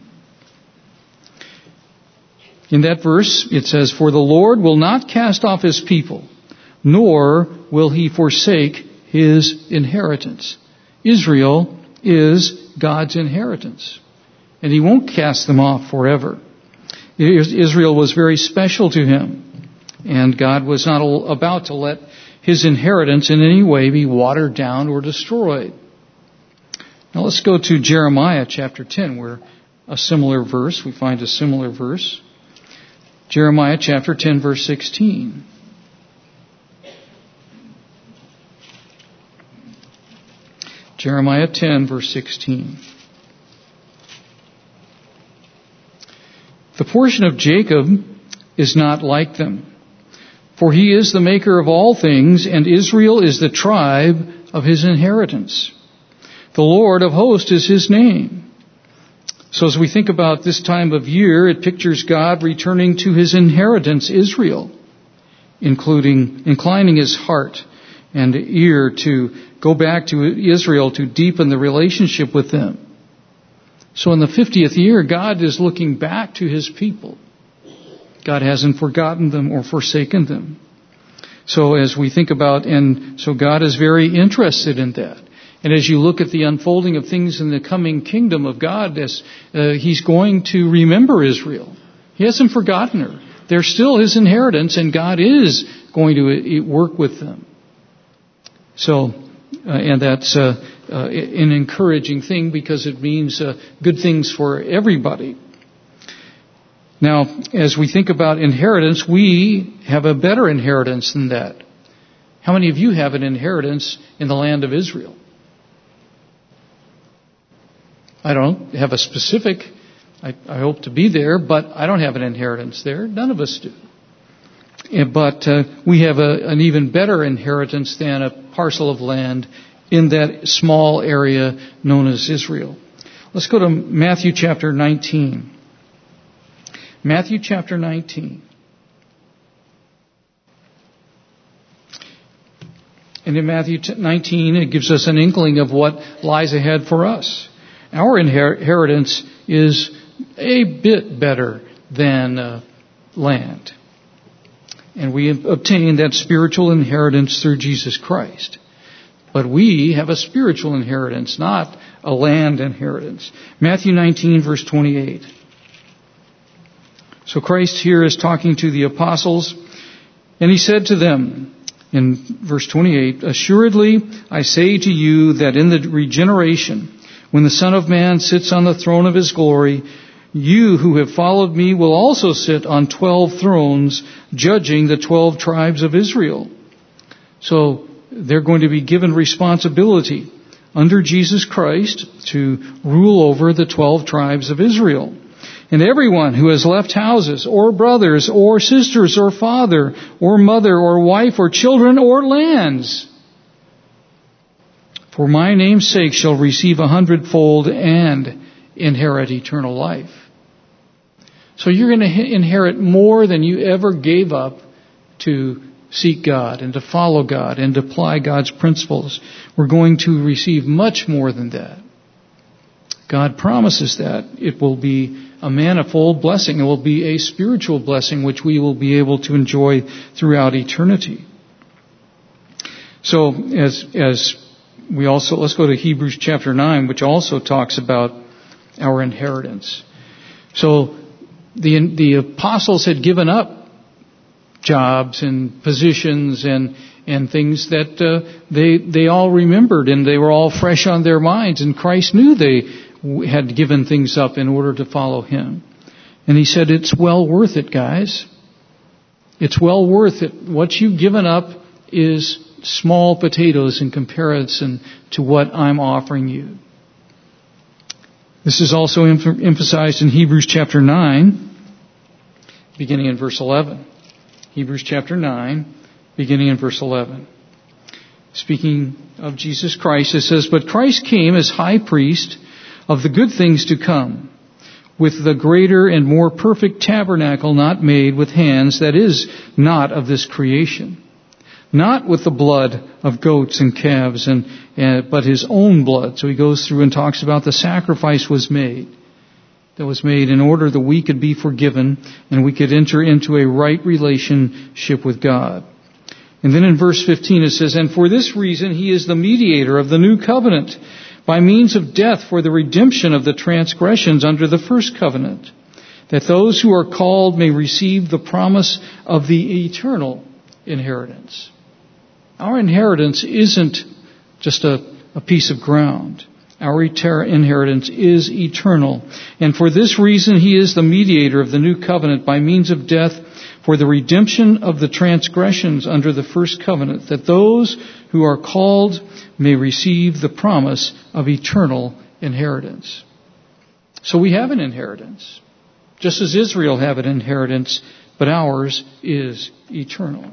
In that verse, it says, "For the Lord will not cast off His people, nor will He forsake His inheritance." Israel is God's inheritance, and He won't cast them off forever. Israel was very special to Him, and God was not about to let His inheritance in any way be watered down or destroyed. Now let's go to Jeremiah chapter ten, where a similar verse, we find a similar verse. Jeremiah chapter ten, verse sixteen. Jeremiah ten, verse sixteen. "The portion of Jacob is not like them, for he is the maker of all things, and Israel is the tribe of his inheritance. The Lord of hosts is his name." So as we think about this time of year, it pictures God returning to His inheritance, Israel, including inclining His heart and ear to go back to Israel to deepen the relationship with them. So in the fiftieth year, God is looking back to His people. God hasn't forgotten them or forsaken them. So as we think about, and so God is very interested in that. And as you look at the unfolding of things in the coming kingdom of God, as uh, He's going to remember Israel. He hasn't forgotten her. They're still His inheritance, and God is going to work with them. So, uh, and that's uh, uh, an encouraging thing, because it means uh, good things for everybody. Now, as we think about inheritance, we have a better inheritance than that. How many of you have an inheritance in the land of Israel? I don't have a specific, I, I hope to be there, but I don't have an inheritance there. None of us do. But uh, we have a, an even better inheritance than a parcel of land in that small area known as Israel. Let's go to Matthew chapter nineteen. Matthew chapter nineteen. And in Matthew nineteen, it gives us an inkling of what lies ahead for us. Our inheritance is a bit better than uh, land. And we obtain that spiritual inheritance through Jesus Christ. But we have a spiritual inheritance, not a land inheritance. Matthew nineteen, verse twenty-eight. So Christ here is talking to the apostles, and He said to them, in verse twenty-eight, "Assuredly, I say to you that in the regeneration, when the Son of Man sits on the throne of His glory, you who have followed me will also sit on twelve thrones, judging the twelve tribes of Israel." So they're going to be given responsibility under Jesus Christ to rule over the twelve tribes of Israel. "And everyone who has left houses, or brothers, or sisters, or father, or mother, or wife, or children, or lands, for my name's sake shall receive a hundredfold and inherit eternal life." So you're going to inherit more than you ever gave up to seek God and to follow God and to apply God's principles. We're going to receive much more than that. God promises that it will be a manifold blessing. It will be a spiritual blessing which we will be able to enjoy throughout eternity. So as as we also, let's go to Hebrews chapter nine, which also talks about our inheritance. So the, the apostles had given up jobs and positions and, and things that uh, they, they all remembered, and they were all fresh on their minds, and Christ knew they had given things up in order to follow Him. And He said, it's well worth it, guys. It's well worth it. What you've given up is small potatoes in comparison to what I'm offering you. This is also em- emphasized in Hebrews chapter nine, beginning in verse eleven. Hebrews chapter nine, beginning in verse eleven. Speaking of Jesus Christ, it says, but Christ came as high priest of the good things to come, with the greater and more perfect tabernacle not made with hands, that is, not of this creation. Not with the blood of goats and calves, and, and but His own blood. So he goes through and talks about the sacrifice was made. That was made in order that we could be forgiven and we could enter into a right relationship with God. And then in verse fifteen it says, and for this reason He is the mediator of the new covenant, by means of death for the redemption of the transgressions under the first covenant, that those who are called may receive the promise of the eternal inheritance. Our inheritance isn't just a, a piece of ground. Our inheritance is eternal. And for this reason He is the mediator of the new covenant by means of death for the redemption of the transgressions under the first covenant, that those who are called may receive the promise of eternal inheritance. So we have an inheritance, just as Israel have an inheritance, but ours is eternal.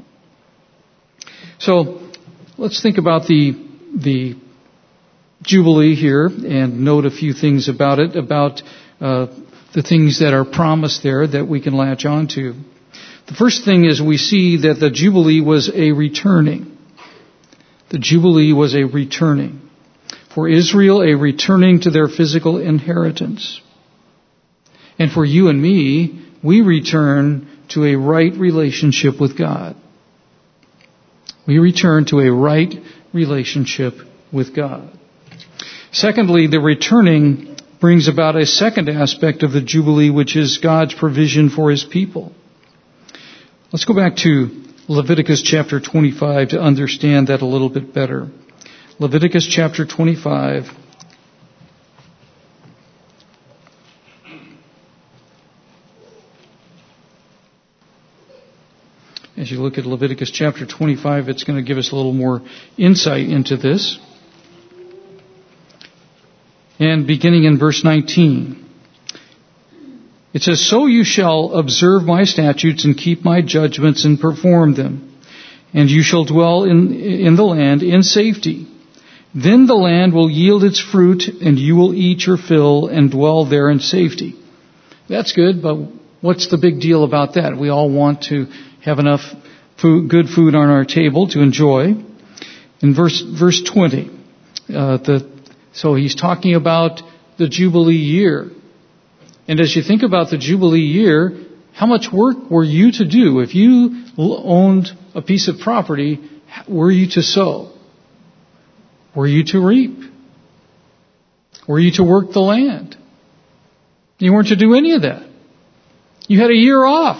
So let's think about the the Jubilee here and note a few things about it, about uh, the things that are promised there that we can latch on to. The first thing is we see that the Jubilee was a returning. The Jubilee was a returning. For Israel, a returning to their physical inheritance. And for you and me, we return to a right relationship with God. We return to a right relationship with God. Secondly, the returning brings about a second aspect of the Jubilee, which is God's provision for His people. Let's go back to Leviticus chapter twenty-five to understand that a little bit better. Leviticus chapter twenty-five. As you look at Leviticus chapter twenty-five, it's going to give us a little more insight into this. And beginning in verse nineteen. It says, so you shall observe my statutes and keep my judgments and perform them. And you shall dwell in, in the land in safety. Then the land will yield its fruit, and you will eat your fill and dwell there in safety. That's good, but what's the big deal about that? We all want to have enough food, good food on our table to enjoy. In verse verse twenty, uh, the so he's talking about the Jubilee year. And as you think about the Jubilee year, how much work were you to do? If you owned a piece of property, were you to sow? Were you to reap? Were you to work the land? You weren't to do any of that. You had a year off.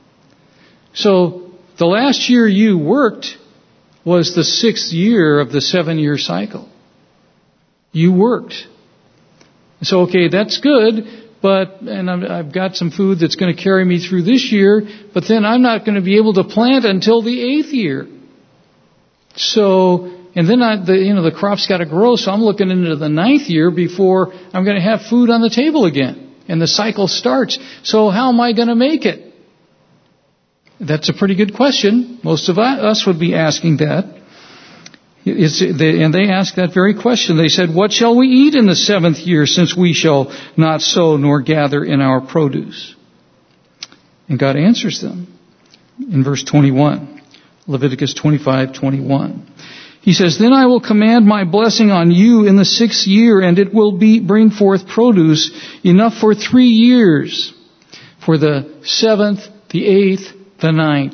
So the last year you worked was the sixth year of the seven-year cycle. You worked. So, okay, that's good, but, and I've got some food that's going to carry me through this year, but then I'm not going to be able to plant until the eighth year. So, and then I, the, you know, the crop's got to grow, so I'm looking into the ninth year before I'm going to have food on the table again. And the cycle starts. So how am I going to make it? That's a pretty good question. Most of us would be asking that. It's, they, and they asked that very question. They said, what shall we eat in the seventh year, since we shall not sow nor gather in our produce? And God answers them in verse twenty-one, Leviticus twenty-five twenty-one. He says, then I will command my blessing on you in the sixth year, and it will be bring forth produce enough for three years, for the seventh, the eighth, the ninth.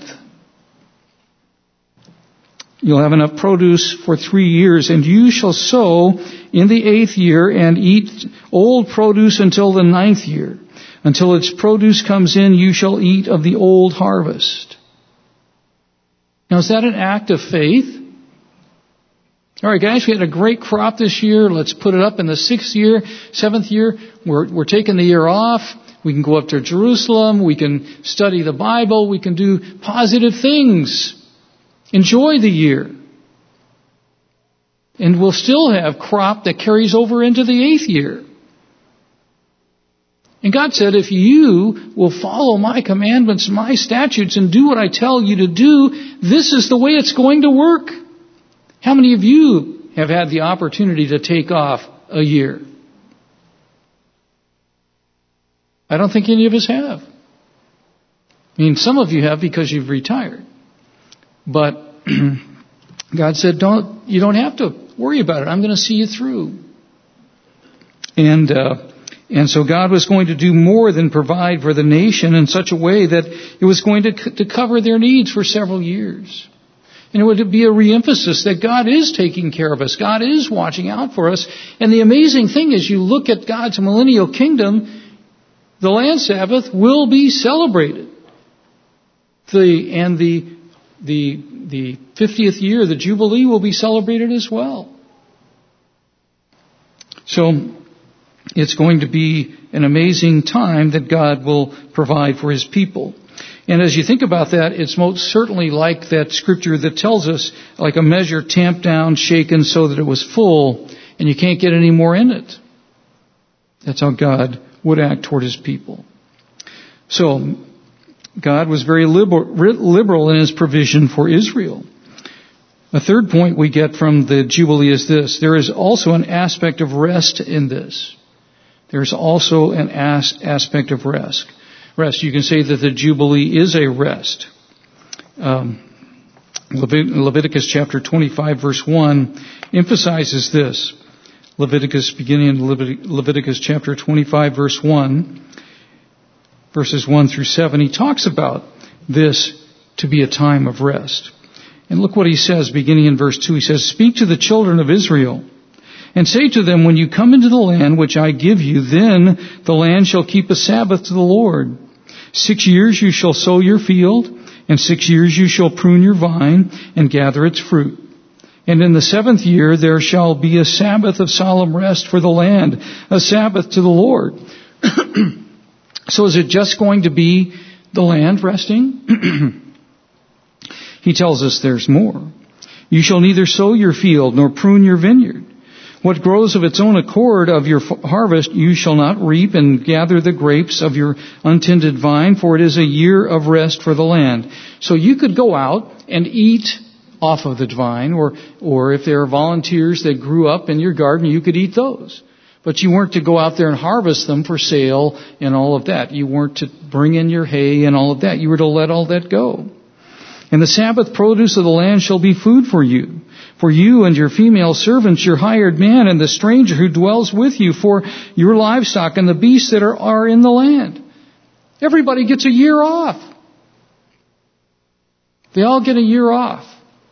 You'll have enough produce for three years, and you shall sow in the eighth year and eat old produce until the ninth year, Until its produce comes in, you shall eat of the old harvest. Now, is that an act of faith? All right, guys, we had a great crop this year. Let's put it up in the sixth year, seventh year. We're, we're taking the year off. We can go up to Jerusalem. We can study the Bible. We can do positive things. Enjoy the year. And we'll still have crop that carries over into the eighth year. And God said, if you will follow my commandments, my statutes, and do what I tell you to do, this is the way it's going to work. How many of you have had the opportunity to take off a year? I don't think any of us have. I mean, some of you have because you've retired. But God said, "Don't you don't have to worry about it. I'm going to see you through." And uh, and so God was going to do more than provide for the nation in such a way that it was going to to cover their needs for several years. And it would be a reemphasis that God is taking care of us. God is watching out for us. And the amazing thing is, you look at God's millennial kingdom, the land Sabbath will be celebrated. The and the the the fiftieth year, the Jubilee, will be celebrated as well. So it's going to be an amazing time that God will provide for His people. And as you think about that, it's most certainly like that scripture that tells us, like a measure tamped down, shaken so that it was full, and you can't get any more in it. That's how God would act toward His people. So, God was very liberal in His provision for Israel. A third point we get from the Jubilee is this: there is also an aspect of rest in this. There's also an as- aspect of rest. Rest. You can say that the Jubilee is a rest. Um, Levit- Leviticus chapter twenty-five, verse one, emphasizes this. Leviticus, beginning in Levit- Leviticus chapter twenty-five, verse one, verses one through seven, he talks about this to be a time of rest. And look what he says, beginning in verse two. He says, "Speak to the children of Israel, and say to them, when you come into the land which I give you, then the land shall keep a Sabbath to the Lord. Six years you shall sow your field, and six years you shall prune your vine, and gather its fruit. And in the seventh year there shall be a Sabbath of solemn rest for the land, a Sabbath to the Lord." So is it just going to be the land resting? He tells us there's more. "You shall neither sow your field nor prune your vineyard. What grows of its own accord of your harvest you shall not reap, and gather the grapes of your untended vine, for it is a year of rest for the land." So you could go out and eat off of the vine, or or if there are volunteers that grew up in your garden, you could eat those. But you weren't to go out there and harvest them for sale and all of that. You weren't to bring in your hay and all of that. You were to let all that go. "And the Sabbath produce of the land shall be food for you, for you and your female servants, your hired man, and the stranger who dwells with you, for your livestock and the beasts that are, are in the land." Everybody gets a year off. They all get a year off.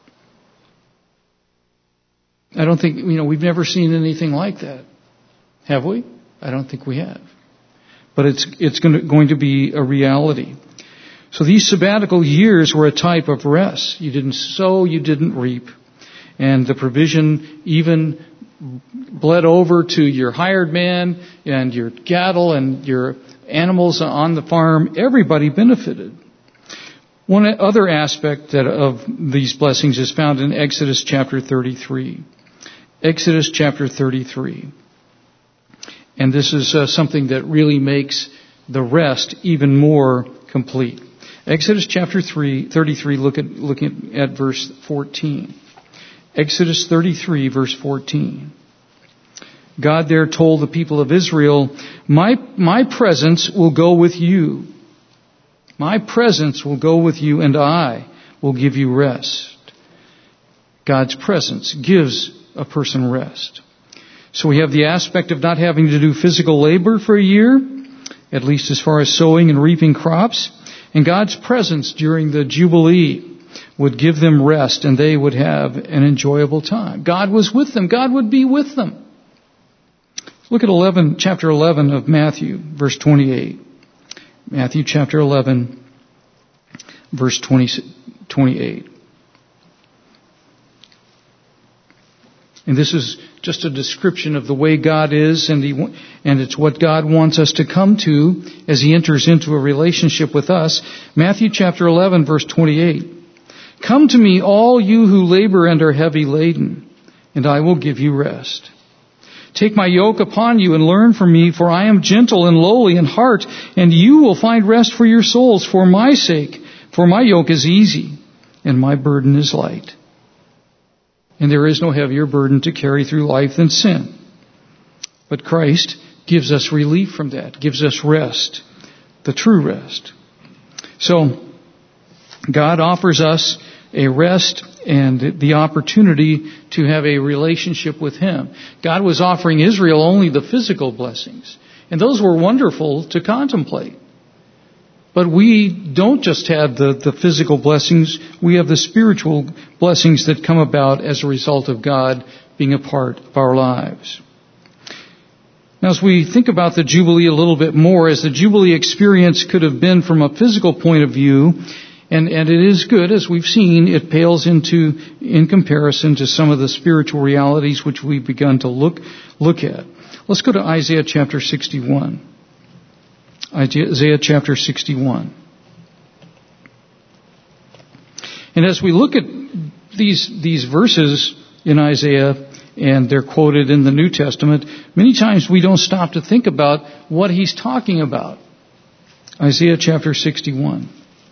I don't think, you know, we've never seen anything like that. Have we? I don't think we have. But it's it's going to, going to be a reality. So these sabbatical years were a type of rest. You didn't sow, you didn't reap. And the provision even bled over to your hired man and your cattle and your animals on the farm. Everybody benefited. One other aspect that of these blessings is found in Exodus chapter thirty-three. Exodus chapter thirty-three. And this is uh, something that really makes the rest even more complete. Exodus chapter three, thirty-three, look at, looking at verse fourteen. Exodus thirty-three, verse fourteen. God there told the people of Israel, my, my presence will go with you. My presence will go with you, and I will give you rest. God's presence gives a person rest. So we have the aspect of not having to do physical labor for a year, at least as far as sowing and reaping crops. And God's presence during the Jubilee would give them rest, and they would have an enjoyable time. God was with them. God would be with them. Look at eleven, chapter eleven of Matthew, verse twenty-eight. Matthew chapter eleven, verse twenty, twenty-eight. And this is just a description of the way God is, and, he, and it's what God wants us to come to as He enters into a relationship with us. Matthew chapter eleven, verse twenty-eight. Come to me, all you who labor and are heavy laden, and I will give you rest. Take my yoke upon you and learn from me, for I am gentle and lowly in heart, and you will find rest for your souls for my sake. For my yoke is easy, and my burden is light. And there is no heavier burden to carry through life than sin. But Christ gives us relief from that, gives us rest, the true rest. So, God offers us a rest and the opportunity to have a relationship with Him. God was offering Israel only the physical blessings, and those were wonderful to contemplate. But we don't just have the, the physical blessings, we have the spiritual blessings that come about as a result of God being a part of our lives. Now, as we think about the Jubilee a little bit more, as the Jubilee experience could have been from a physical point of view, and, and it is good, as we've seen, it pales into, in comparison to some of the spiritual realities which we've begun to look, look at. Let's go to Isaiah chapter sixty-one. Isaiah chapter sixty-one. And as we look at these, these verses in Isaiah, and they're quoted in the New Testament, many times we don't stop to think about what he's talking about. Isaiah chapter sixty-one.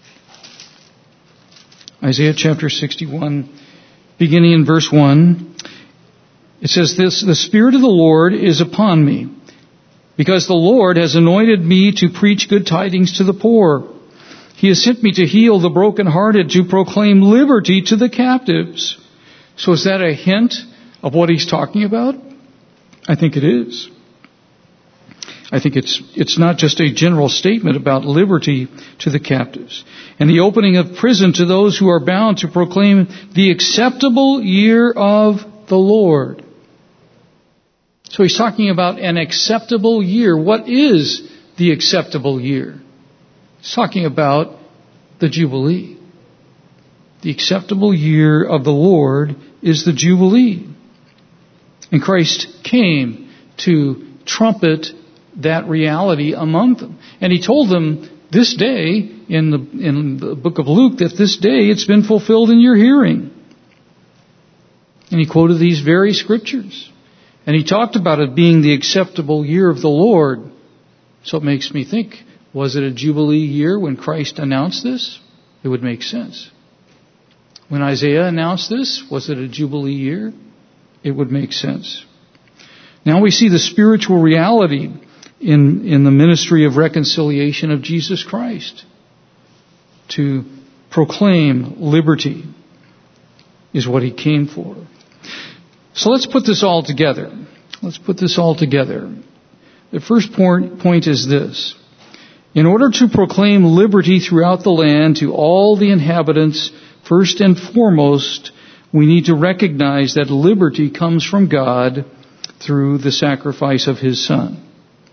Isaiah chapter sixty-one, beginning in verse one, it says this, the Spirit of the Lord is upon me, because the Lord has anointed me to preach good tidings to the poor. He has sent me to heal the brokenhearted, to proclaim liberty to the captives. So is that a hint of what he's talking about? I think it is. I think it's it's not just a general statement about liberty to the captives, and the opening of prison to those who are bound, to proclaim the acceptable year of the Lord. So he's talking about an acceptable year. What is the acceptable year? He's talking about the Jubilee. The acceptable year of the Lord is the Jubilee. And Christ came to trumpet that reality among them. And He told them this day, in the, in the book of Luke, that this day it's been fulfilled in your hearing. And He quoted these very scriptures. And He talked about it being the acceptable year of the Lord. So it makes me think, was it a Jubilee year when Christ announced this? It would make sense. When Isaiah announced this, was it a Jubilee year? It would make sense. Now we see the spiritual reality in, in the ministry of reconciliation of Jesus Christ. To proclaim liberty is what He came for. So let's put this all together. Let's put this all together. The first point, point is this. In order to proclaim liberty throughout the land to all the inhabitants, first and foremost, we need to recognize that liberty comes from God through the sacrifice of His Son.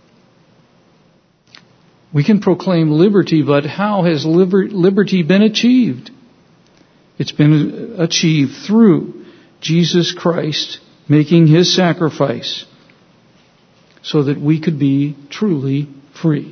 We can proclaim liberty, but how has liber- liberty been achieved? It's been achieved through Jesus Christ making His sacrifice so that we could be truly free.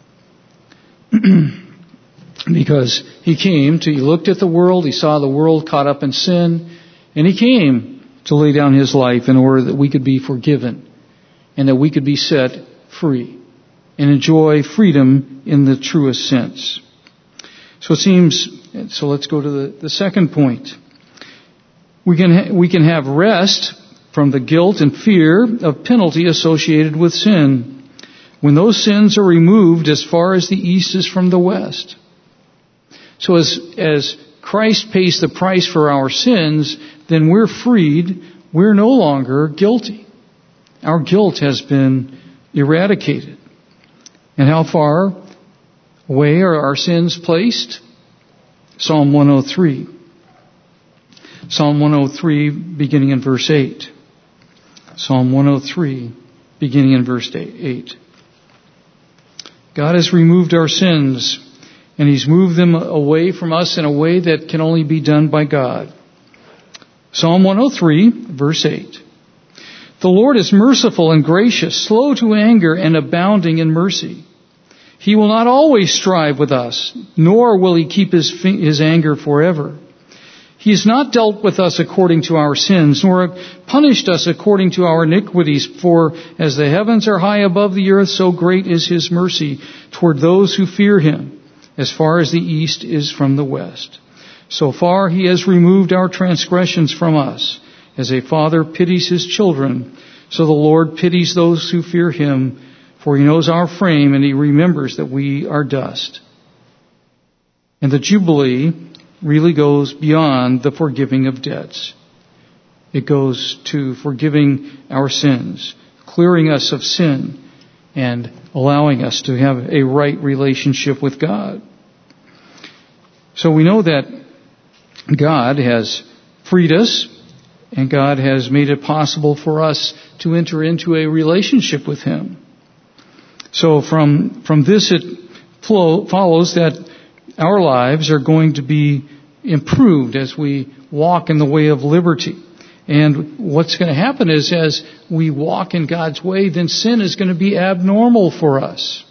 Because He came to, He looked at the world, He saw the world caught up in sin, and He came to lay down His life in order that we could be forgiven and that we could be set free and enjoy freedom in the truest sense. So it seems, so let's go to the, the second point. We can, ha- we can have rest from the guilt and fear of penalty associated with sin when those sins are removed as far as the east is from the west. So as, as Christ pays the price for our sins, then we're freed. We're no longer guilty. Our guilt has been eradicated. And how far away are our sins placed? Psalm one oh three. Psalm one oh three, beginning in verse eight. Psalm one oh three, beginning in verse eight. God has removed our sins, and He's moved them away from us in a way that can only be done by God. Psalm one oh three, verse eight. The Lord is merciful and gracious, slow to anger and abounding in mercy. He will not always strive with us, nor will He keep His, his anger forever. He has not dealt with us according to our sins, nor punished us according to our iniquities. For as the heavens are high above the earth, so great is His mercy toward those who fear Him, as far as the east is from the west. So far He has removed our transgressions from us. As a father pities his children, so the Lord pities those who fear Him, for He knows our frame, and He remembers that we are dust. And the Jubilee really goes beyond the forgiving of debts. It goes to forgiving our sins, clearing us of sin, and allowing us to have a right relationship with God. So we know that God has freed us, and God has made it possible for us to enter into a relationship with Him. So from, from this it flow, follows that our lives are going to be improved as we walk in the way of liberty. And what's going to happen is, as we walk in God's way, then sin is going to be abnormal for us.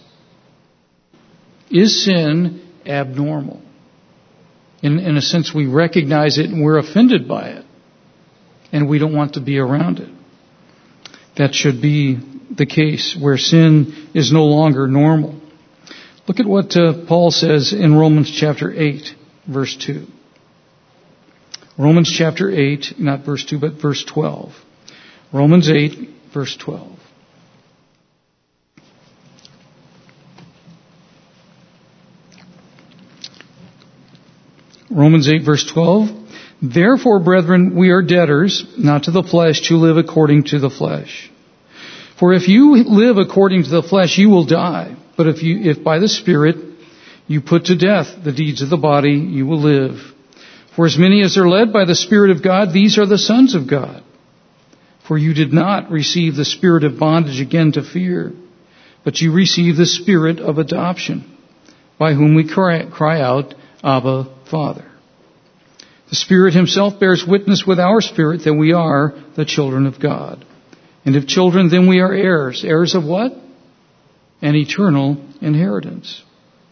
Is sin abnormal? In, in a sense, we recognize it and we're offended by it, and we don't want to be around it. That should be the case, where sin is no longer normal. Look at what uh, Paul says in Romans chapter eight, verse two. Romans chapter eight, not verse two, but verse twelve. Romans eight, verse twelve. Romans eight, verse twelve. Therefore, brethren, we are debtors, not to the flesh, to live according to the flesh. For if you live according to the flesh, you will die. But if you, if by the Spirit you put to death the deeds of the body, you will live. For as many as are led by the Spirit of God, these are the sons of God. For you did not receive the spirit of bondage again to fear, but you received the Spirit of adoption, by whom we cry, cry out, Abba, Father. The Spirit Himself bears witness with our spirit that we are the children of God. And if children, then we are heirs. Heirs of what? An eternal inheritance.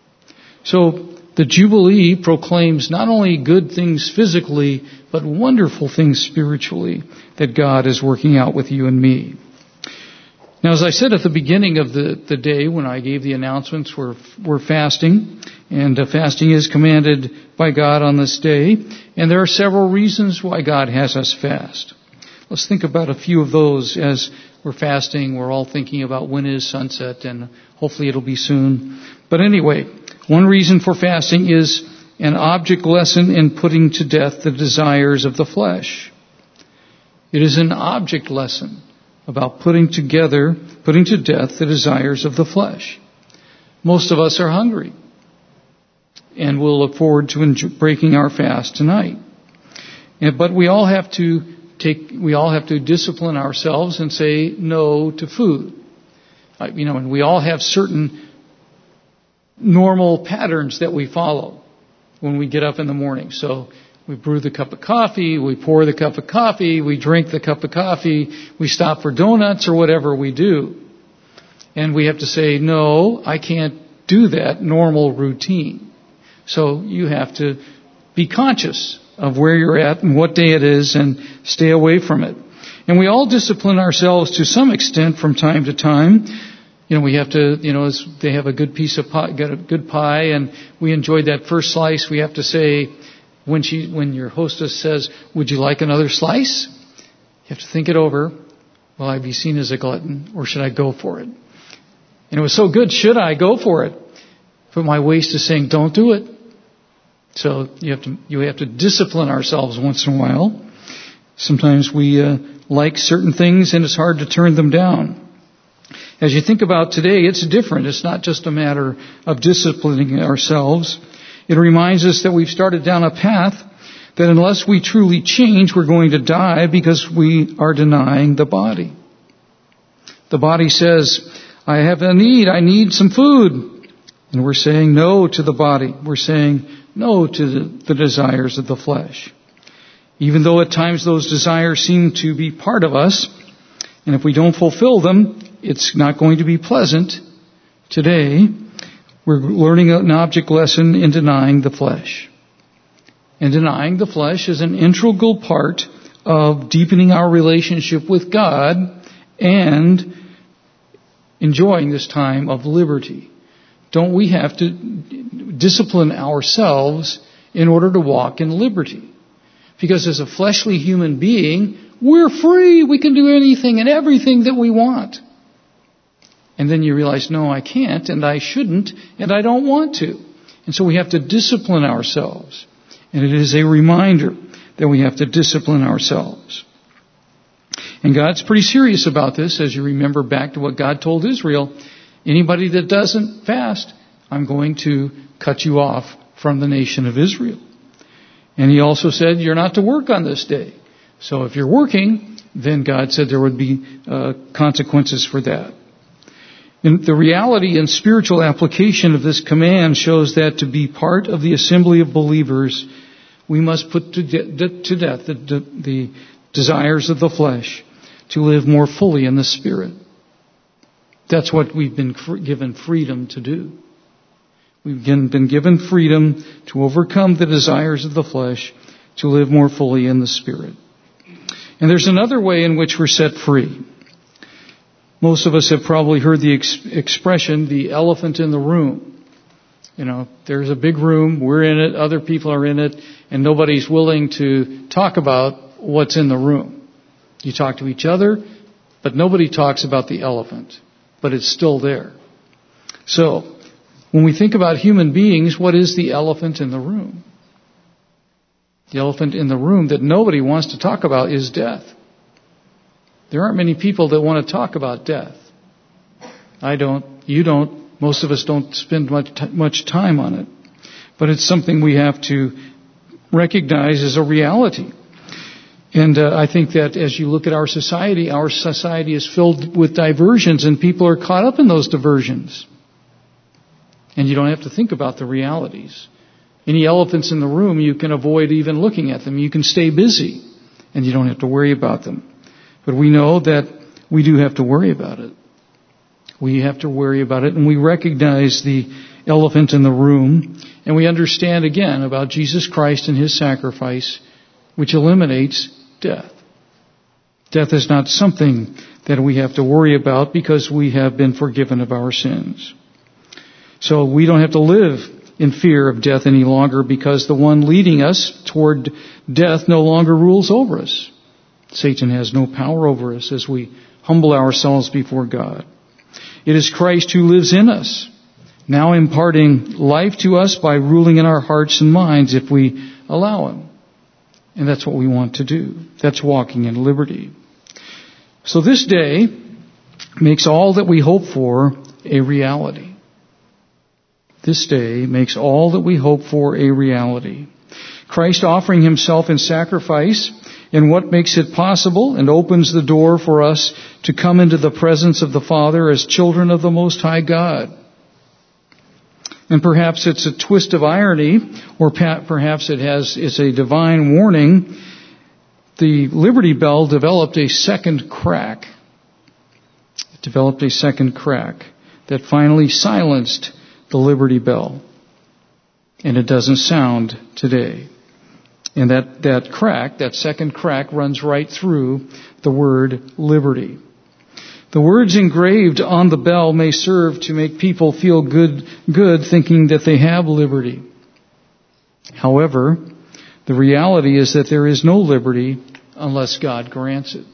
So the Jubilee proclaims not only good things physically, but wonderful things spiritually that God is working out with you and me. Now, as I said at the beginning of the, the day when I gave the announcements, we're, we're fasting. And uh, fasting is commanded by God on this day. And there are several reasons why God has us fast. Let's think about a few of those. As we're fasting, we're all thinking about when is sunset, and hopefully it'll be soon. But anyway, one reason for fasting is an object lesson in putting to death the desires of the flesh. It is an object lesson about putting together, putting to death the desires of the flesh. Most of us are hungry, and we'll look forward to enjoy, breaking our fast tonight. And, but we all have to take, we all have to discipline ourselves and say no to food. Uh, you know, and we all have certain normal patterns that we follow when we get up in the morning. So we brew the cup of coffee, we pour the cup of coffee, we drink the cup of coffee, we stop for donuts or whatever we do. And we have to say, no, I can't do that normal routine. So you have to be conscious of where you're at and what day it is and stay away from it. And we all discipline ourselves to some extent from time to time. You know, we have to, you know, as they have a good piece of pie, got a good pie, and we enjoyed that first slice. We have to say, when she, when your hostess says, would you like another slice? You have to think it over. Will I be seen as a glutton, or should I go for it? And it was so good, should I go for it? But my waist is saying, don't do it. So you have to, you have to discipline ourselves once in a while. Sometimes we uh, like certain things, and it's hard to turn them down. As you think about today, it's different. It's not just a matter of disciplining ourselves. It reminds us that we've started down a path that unless we truly change, we're going to die because we are denying the body. The body says, I have a need. I need some food. And we're saying no to the body. We're saying no to the, the desires of the flesh. Even though at times those desires seem to be part of us, and if we don't fulfill them, it's not going to be pleasant. Today, we're learning an object lesson in denying the flesh. And denying the flesh is an integral part of deepening our relationship with God and enjoying this time of liberty. Don't we have to discipline ourselves in order to walk in liberty? Because as a fleshly human being, we're free. We can do anything and everything that we want. And then you realize, no, I can't, and I shouldn't, and I don't want to. And so we have to discipline ourselves. And it is a reminder that we have to discipline ourselves. And God's pretty serious about this, as you remember back to what God told Israel. Anybody that doesn't fast, I'm going to cut you off from the nation of Israel. And he also said, you're not to work on this day. So if you're working, then God said there would be uh, consequences for that. And the reality and spiritual application of this command shows that to be part of the assembly of believers, we must put to, de- to death the, the, the desires of the flesh to live more fully in the Spirit. That's what we've been given freedom to do. We've been given freedom to overcome the desires of the flesh, to live more fully in the Spirit. And there's another way in which we're set free. Most of us have probably heard the ex- expression, the elephant in the room. You know, there's a big room, we're in it, other people are in it, and nobody's willing to talk about what's in the room. You talk to each other, but nobody talks about the elephant. But it's still there. So, when we think about human beings, what is the elephant in the room? The elephant in the room that nobody wants to talk about is death. There aren't many people that want to talk about death. I don't. You don't. Most of us don't spend much much time on it. But it's something we have to recognize as a reality. And uh, I think that as you look at our society, our society is filled with diversions, and people are caught up in those diversions. And you don't have to think about the realities. Any elephants in the room, you can avoid even looking at them. You can stay busy, and you don't have to worry about them. But we know that we do have to worry about it. We have to worry about it, and we recognize the elephant in the room, and we understand again about Jesus Christ and His sacrifice, which eliminates death. Death is not something that we have to worry about because we have been forgiven of our sins. So we don't have to live in fear of death any longer because the one leading us toward death no longer rules over us. Satan has no power over us as we humble ourselves before God. It is Christ who lives in us, now imparting life to us by ruling in our hearts and minds if we allow Him. And that's what we want to do. That's walking in liberty. So this day makes all that we hope for a reality. This day makes all that we hope for a reality. Christ offering Himself in sacrifice in what makes it possible and opens the door for us to come into the presence of the Father as children of the Most High God. And perhaps it's a twist of irony, or perhaps it has it's a divine warning. The Liberty Bell developed a second crack. It developed a second crack that finally silenced the Liberty Bell. And it doesn't sound today. And that, that crack, that second crack, runs right through the word liberty. The words engraved on the bell may serve to make people feel good, good thinking that they have liberty. However, the reality is that there is no liberty unless God grants it.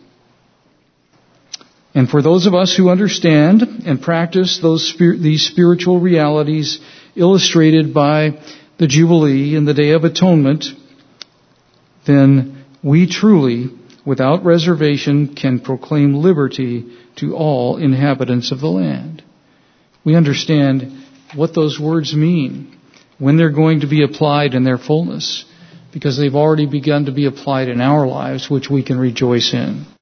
And for those of us who understand and practice those spir- these spiritual realities illustrated by the Jubilee and the Day of Atonement, then we truly, without reservation, can proclaim liberty to all inhabitants of the land. We understand what those words mean, when they're going to be applied in their fullness, because they've already begun to be applied in our lives, which we can rejoice in.